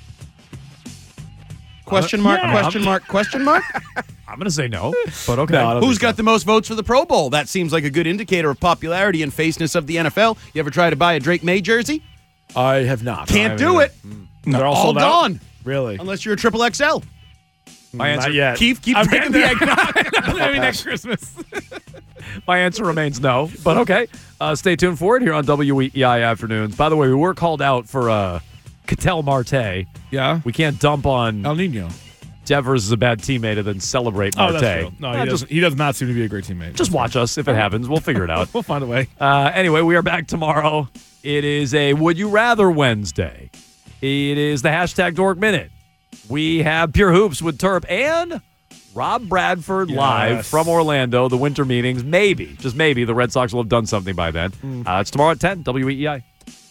Question mark? Yeah. Question mark? Question mark? I'm going to say no, but okay. No, I don't Who's think got the most votes for the Pro Bowl? That seems like a good indicator of popularity and faceness of the N F L. You ever try to buy a Drake May jersey? I have not. Can't I do haven't it. either. They're all, All sold out? gone. Really? Unless you're a triple X L. My answer, Not yet. Keith, keep I'm drinking getting the there. eggnog. Maybe next Christmas. my answer remains no, but okay. Uh, stay tuned for it here on W E I Afternoons. By the way, we were called out for uh, Cattell Marte. Yeah. We can't dump on El Nino. Devers is a bad teammate and then celebrate Oh, Marte. that's true. No, Uh, he, just, doesn't, he does not seem to be a great teammate. just watch us if it happens. We'll figure it out. We'll find a way. Uh, anyway, we are back tomorrow. It is a Would You Rather Wednesday. It is the hashtag Dork Minute. We have Pure Hoops with Terp and Rob Bradford live Yes. from Orlando, the winter meetings. Maybe, just maybe, the Red Sox will have done something by then. Mm. Uh, it's tomorrow at ten, W E I.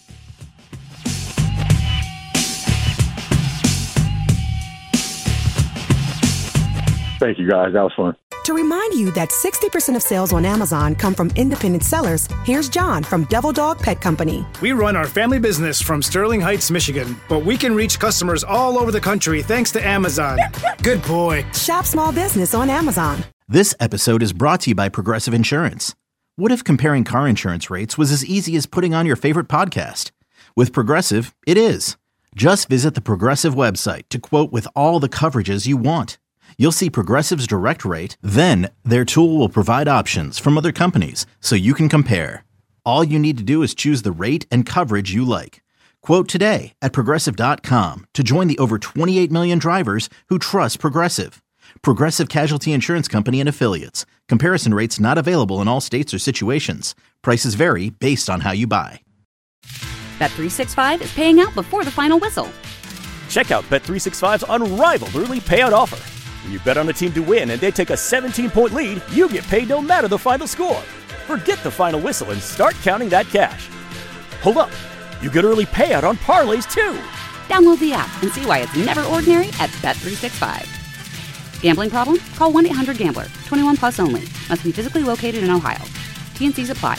Thank you, guys. That was fun. To remind you that sixty percent of sales on Amazon come from independent sellers, here's John from Devil Dog Pet Company. We run our family business from Sterling Heights, Michigan, but we can reach customers all over the country thanks to Amazon. Good boy. Shop small business on Amazon. This episode is brought to you by Progressive Insurance. What if comparing car insurance rates was as easy as putting on your favorite podcast? With Progressive, it is. Just visit the Progressive website to quote with all the coverages you want. You'll see Progressive's direct rate, then their tool will provide options from other companies so you can compare. All you need to do is choose the rate and coverage you like. Quote today at Progressive dot com to join the over twenty-eight million drivers who trust Progressive. Progressive Casualty Insurance Company and Affiliates. Comparison rates not available in all states or situations. Prices vary based on how you buy. Bet three sixty-five is paying out before the final whistle. Check out Bet three sixty-five's unrivaled early payout offer. When you bet on a team to win and they take a seventeen-point lead, you get paid no matter the final score. Forget the final whistle and start counting that cash. Hold up. You get early payout on parlays, too. Download the app and see why it's never ordinary at Bet three sixty-five. Gambling problem? Call one eight hundred gambler. twenty-one plus only. Must be physically located in Ohio. T N Cs apply.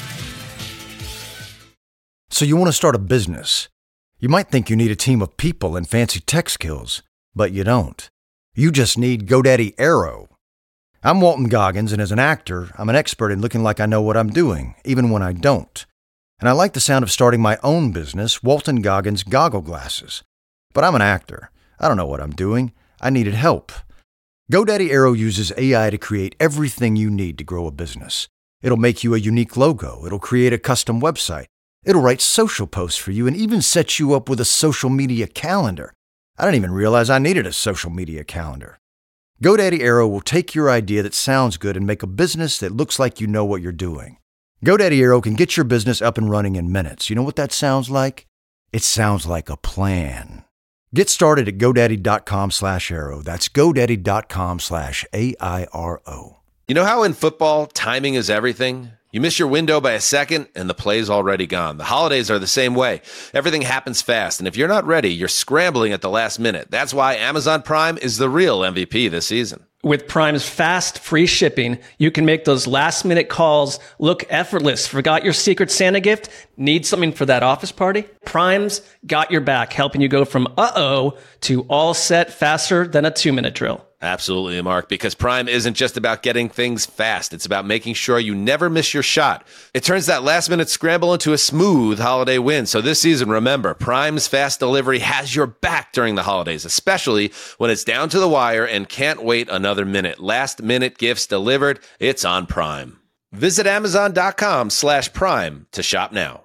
So you want to start a business. You might think you need a team of people and fancy tech skills, but you don't. You just need GoDaddy Aero. I'm Walton Goggins, and as an actor, I'm an expert in looking like I know what I'm doing, even when I don't. And I like the sound of starting my own business, Walton Goggins Goggle Glasses. But I'm an actor. I don't know what I'm doing. I needed help. GoDaddy Aero uses A I to create everything you need to grow a business. It'll make you a unique logo. It'll create a custom website. It'll write social posts for you and even set you up with a social media calendar. I didn't even realize I needed a social media calendar. GoDaddy Aero will take your idea that sounds good and make a business that looks like you know what you're doing. GoDaddy Aero can get your business up and running in minutes. You know what that sounds like? It sounds like a plan. Get started at GoDaddy.com slash Aero. That's GoDaddy.com slash A I R O. You know how in football, timing is everything? You miss your window by a second, and the play's already gone. The holidays are the same way. Everything happens fast, and if you're not ready, you're scrambling at the last minute. That's why Amazon Prime is the real M V P this season. With Prime's fast, free shipping, you can make those last-minute calls look effortless. Forgot your Secret Santa gift? Need something for that office party? Prime's got your back, helping you go from uh-oh to all set faster than a two-minute drill. Absolutely, Mark, because Prime isn't just about getting things fast. It's about making sure you never miss your shot. It turns that last-minute scramble into a smooth holiday win. So this season, remember, Prime's fast delivery has your back during the holidays, especially when it's down to the wire and can't wait another minute. Last-minute gifts delivered. It's on Prime. Visit Amazon.com slash Prime to shop now.